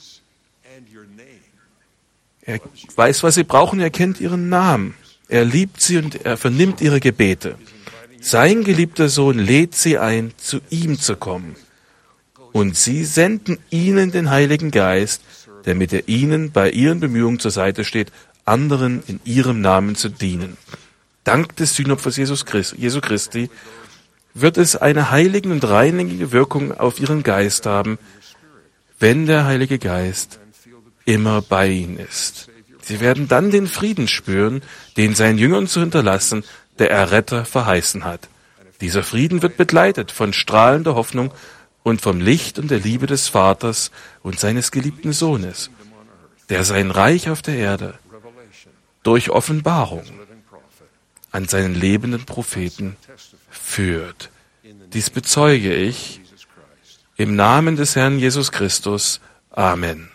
Er weiß, was Sie brauchen, er kennt Ihren Namen. Er liebt Sie und er vernimmt Ihre Gebete. Sein geliebter Sohn lädt Sie ein, zu ihm zu kommen. Und Sie senden ihnen den Heiligen Geist, damit er ihnen bei ihren Bemühungen zur Seite steht, anderen in ihrem Namen zu dienen. Dank des Sühnopfers Jesu Christi wird es eine heiligende und reinigende Wirkung auf Ihren Geist haben, wenn der Heilige Geist immer bei Ihnen ist. Sie werden dann den Frieden spüren, den seinen Jüngern zu hinterlassen, der Erretter verheißen hat. Dieser Frieden wird begleitet von strahlender Hoffnung und vom Licht und der Liebe des Vaters und seines geliebten Sohnes, der sein Reich auf der Erde durch Offenbarung an seinen lebenden Propheten führt. Dies bezeuge ich im Namen des Herrn Jesus Christus. Amen.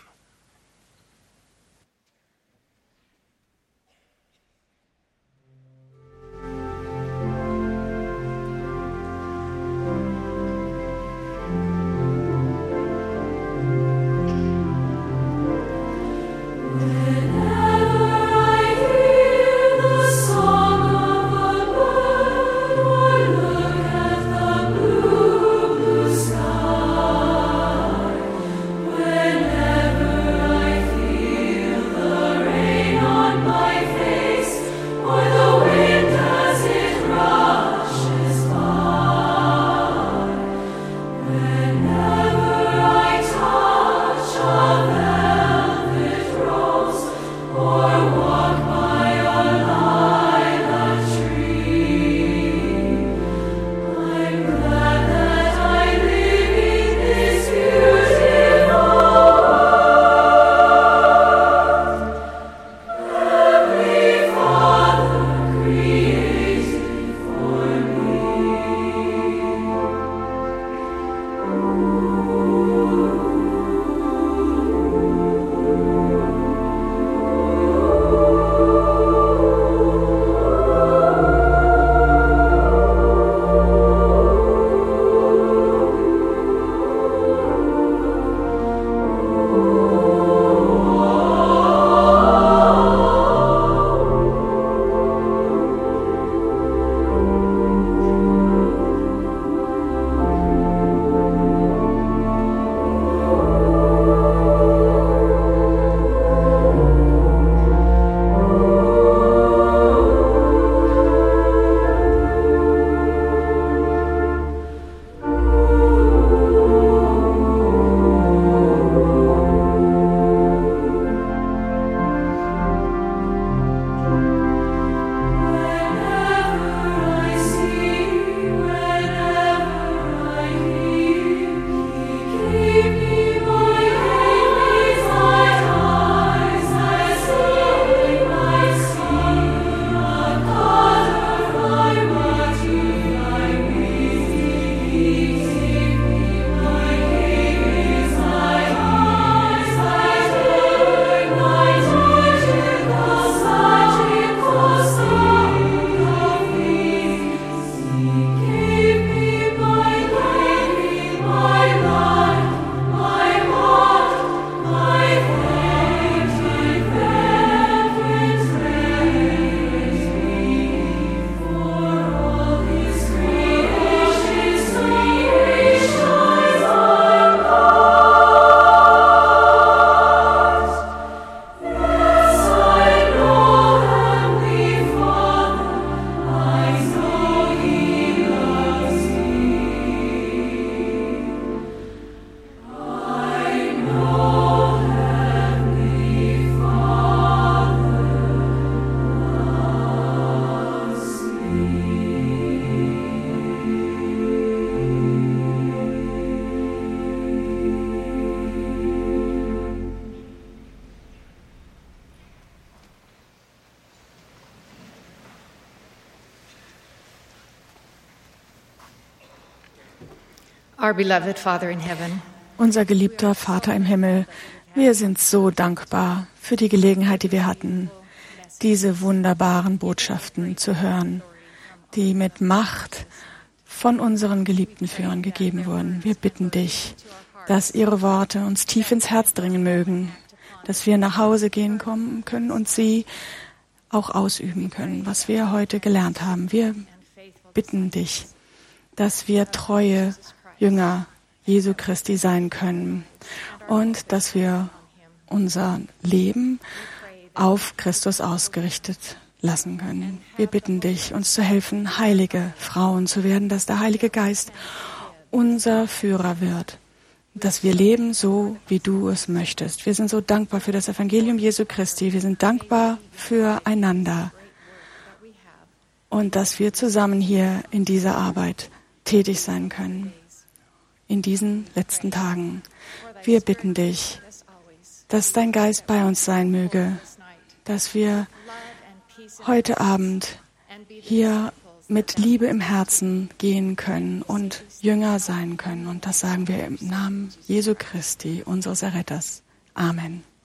Whenever Our beloved Father in heaven, Unser geliebter Vater im Himmel, wir sind so dankbar für die Gelegenheit, die wir hatten, diese wunderbaren Botschaften zu hören, die mit Macht von unseren geliebten Führern gegeben wurden. Wir bitten dich, dass ihre Worte uns tief ins Herz dringen mögen, dass wir nach Hause gehen kommen können und sie auch ausüben können, was wir heute gelernt haben. Wir bitten dich, dass wir treue Jünger Jesu Christi sein können und dass wir unser Leben auf Christus ausgerichtet lassen können. Wir bitten dich, uns zu helfen, heilige Frauen zu werden, dass der Heilige Geist unser Führer wird, dass wir leben so, wie du es möchtest. Wir sind so dankbar für das Evangelium Jesu Christi. Wir sind dankbar füreinander und dass wir zusammen hier in dieser Arbeit tätig sein können, in diesen letzten Tagen. Wir bitten dich, dass dein Geist bei uns sein möge, dass wir heute Abend hier mit Liebe im Herzen gehen können und Jünger sein können. Und das sagen wir im Namen Jesu Christi, unseres Erretters. Amen.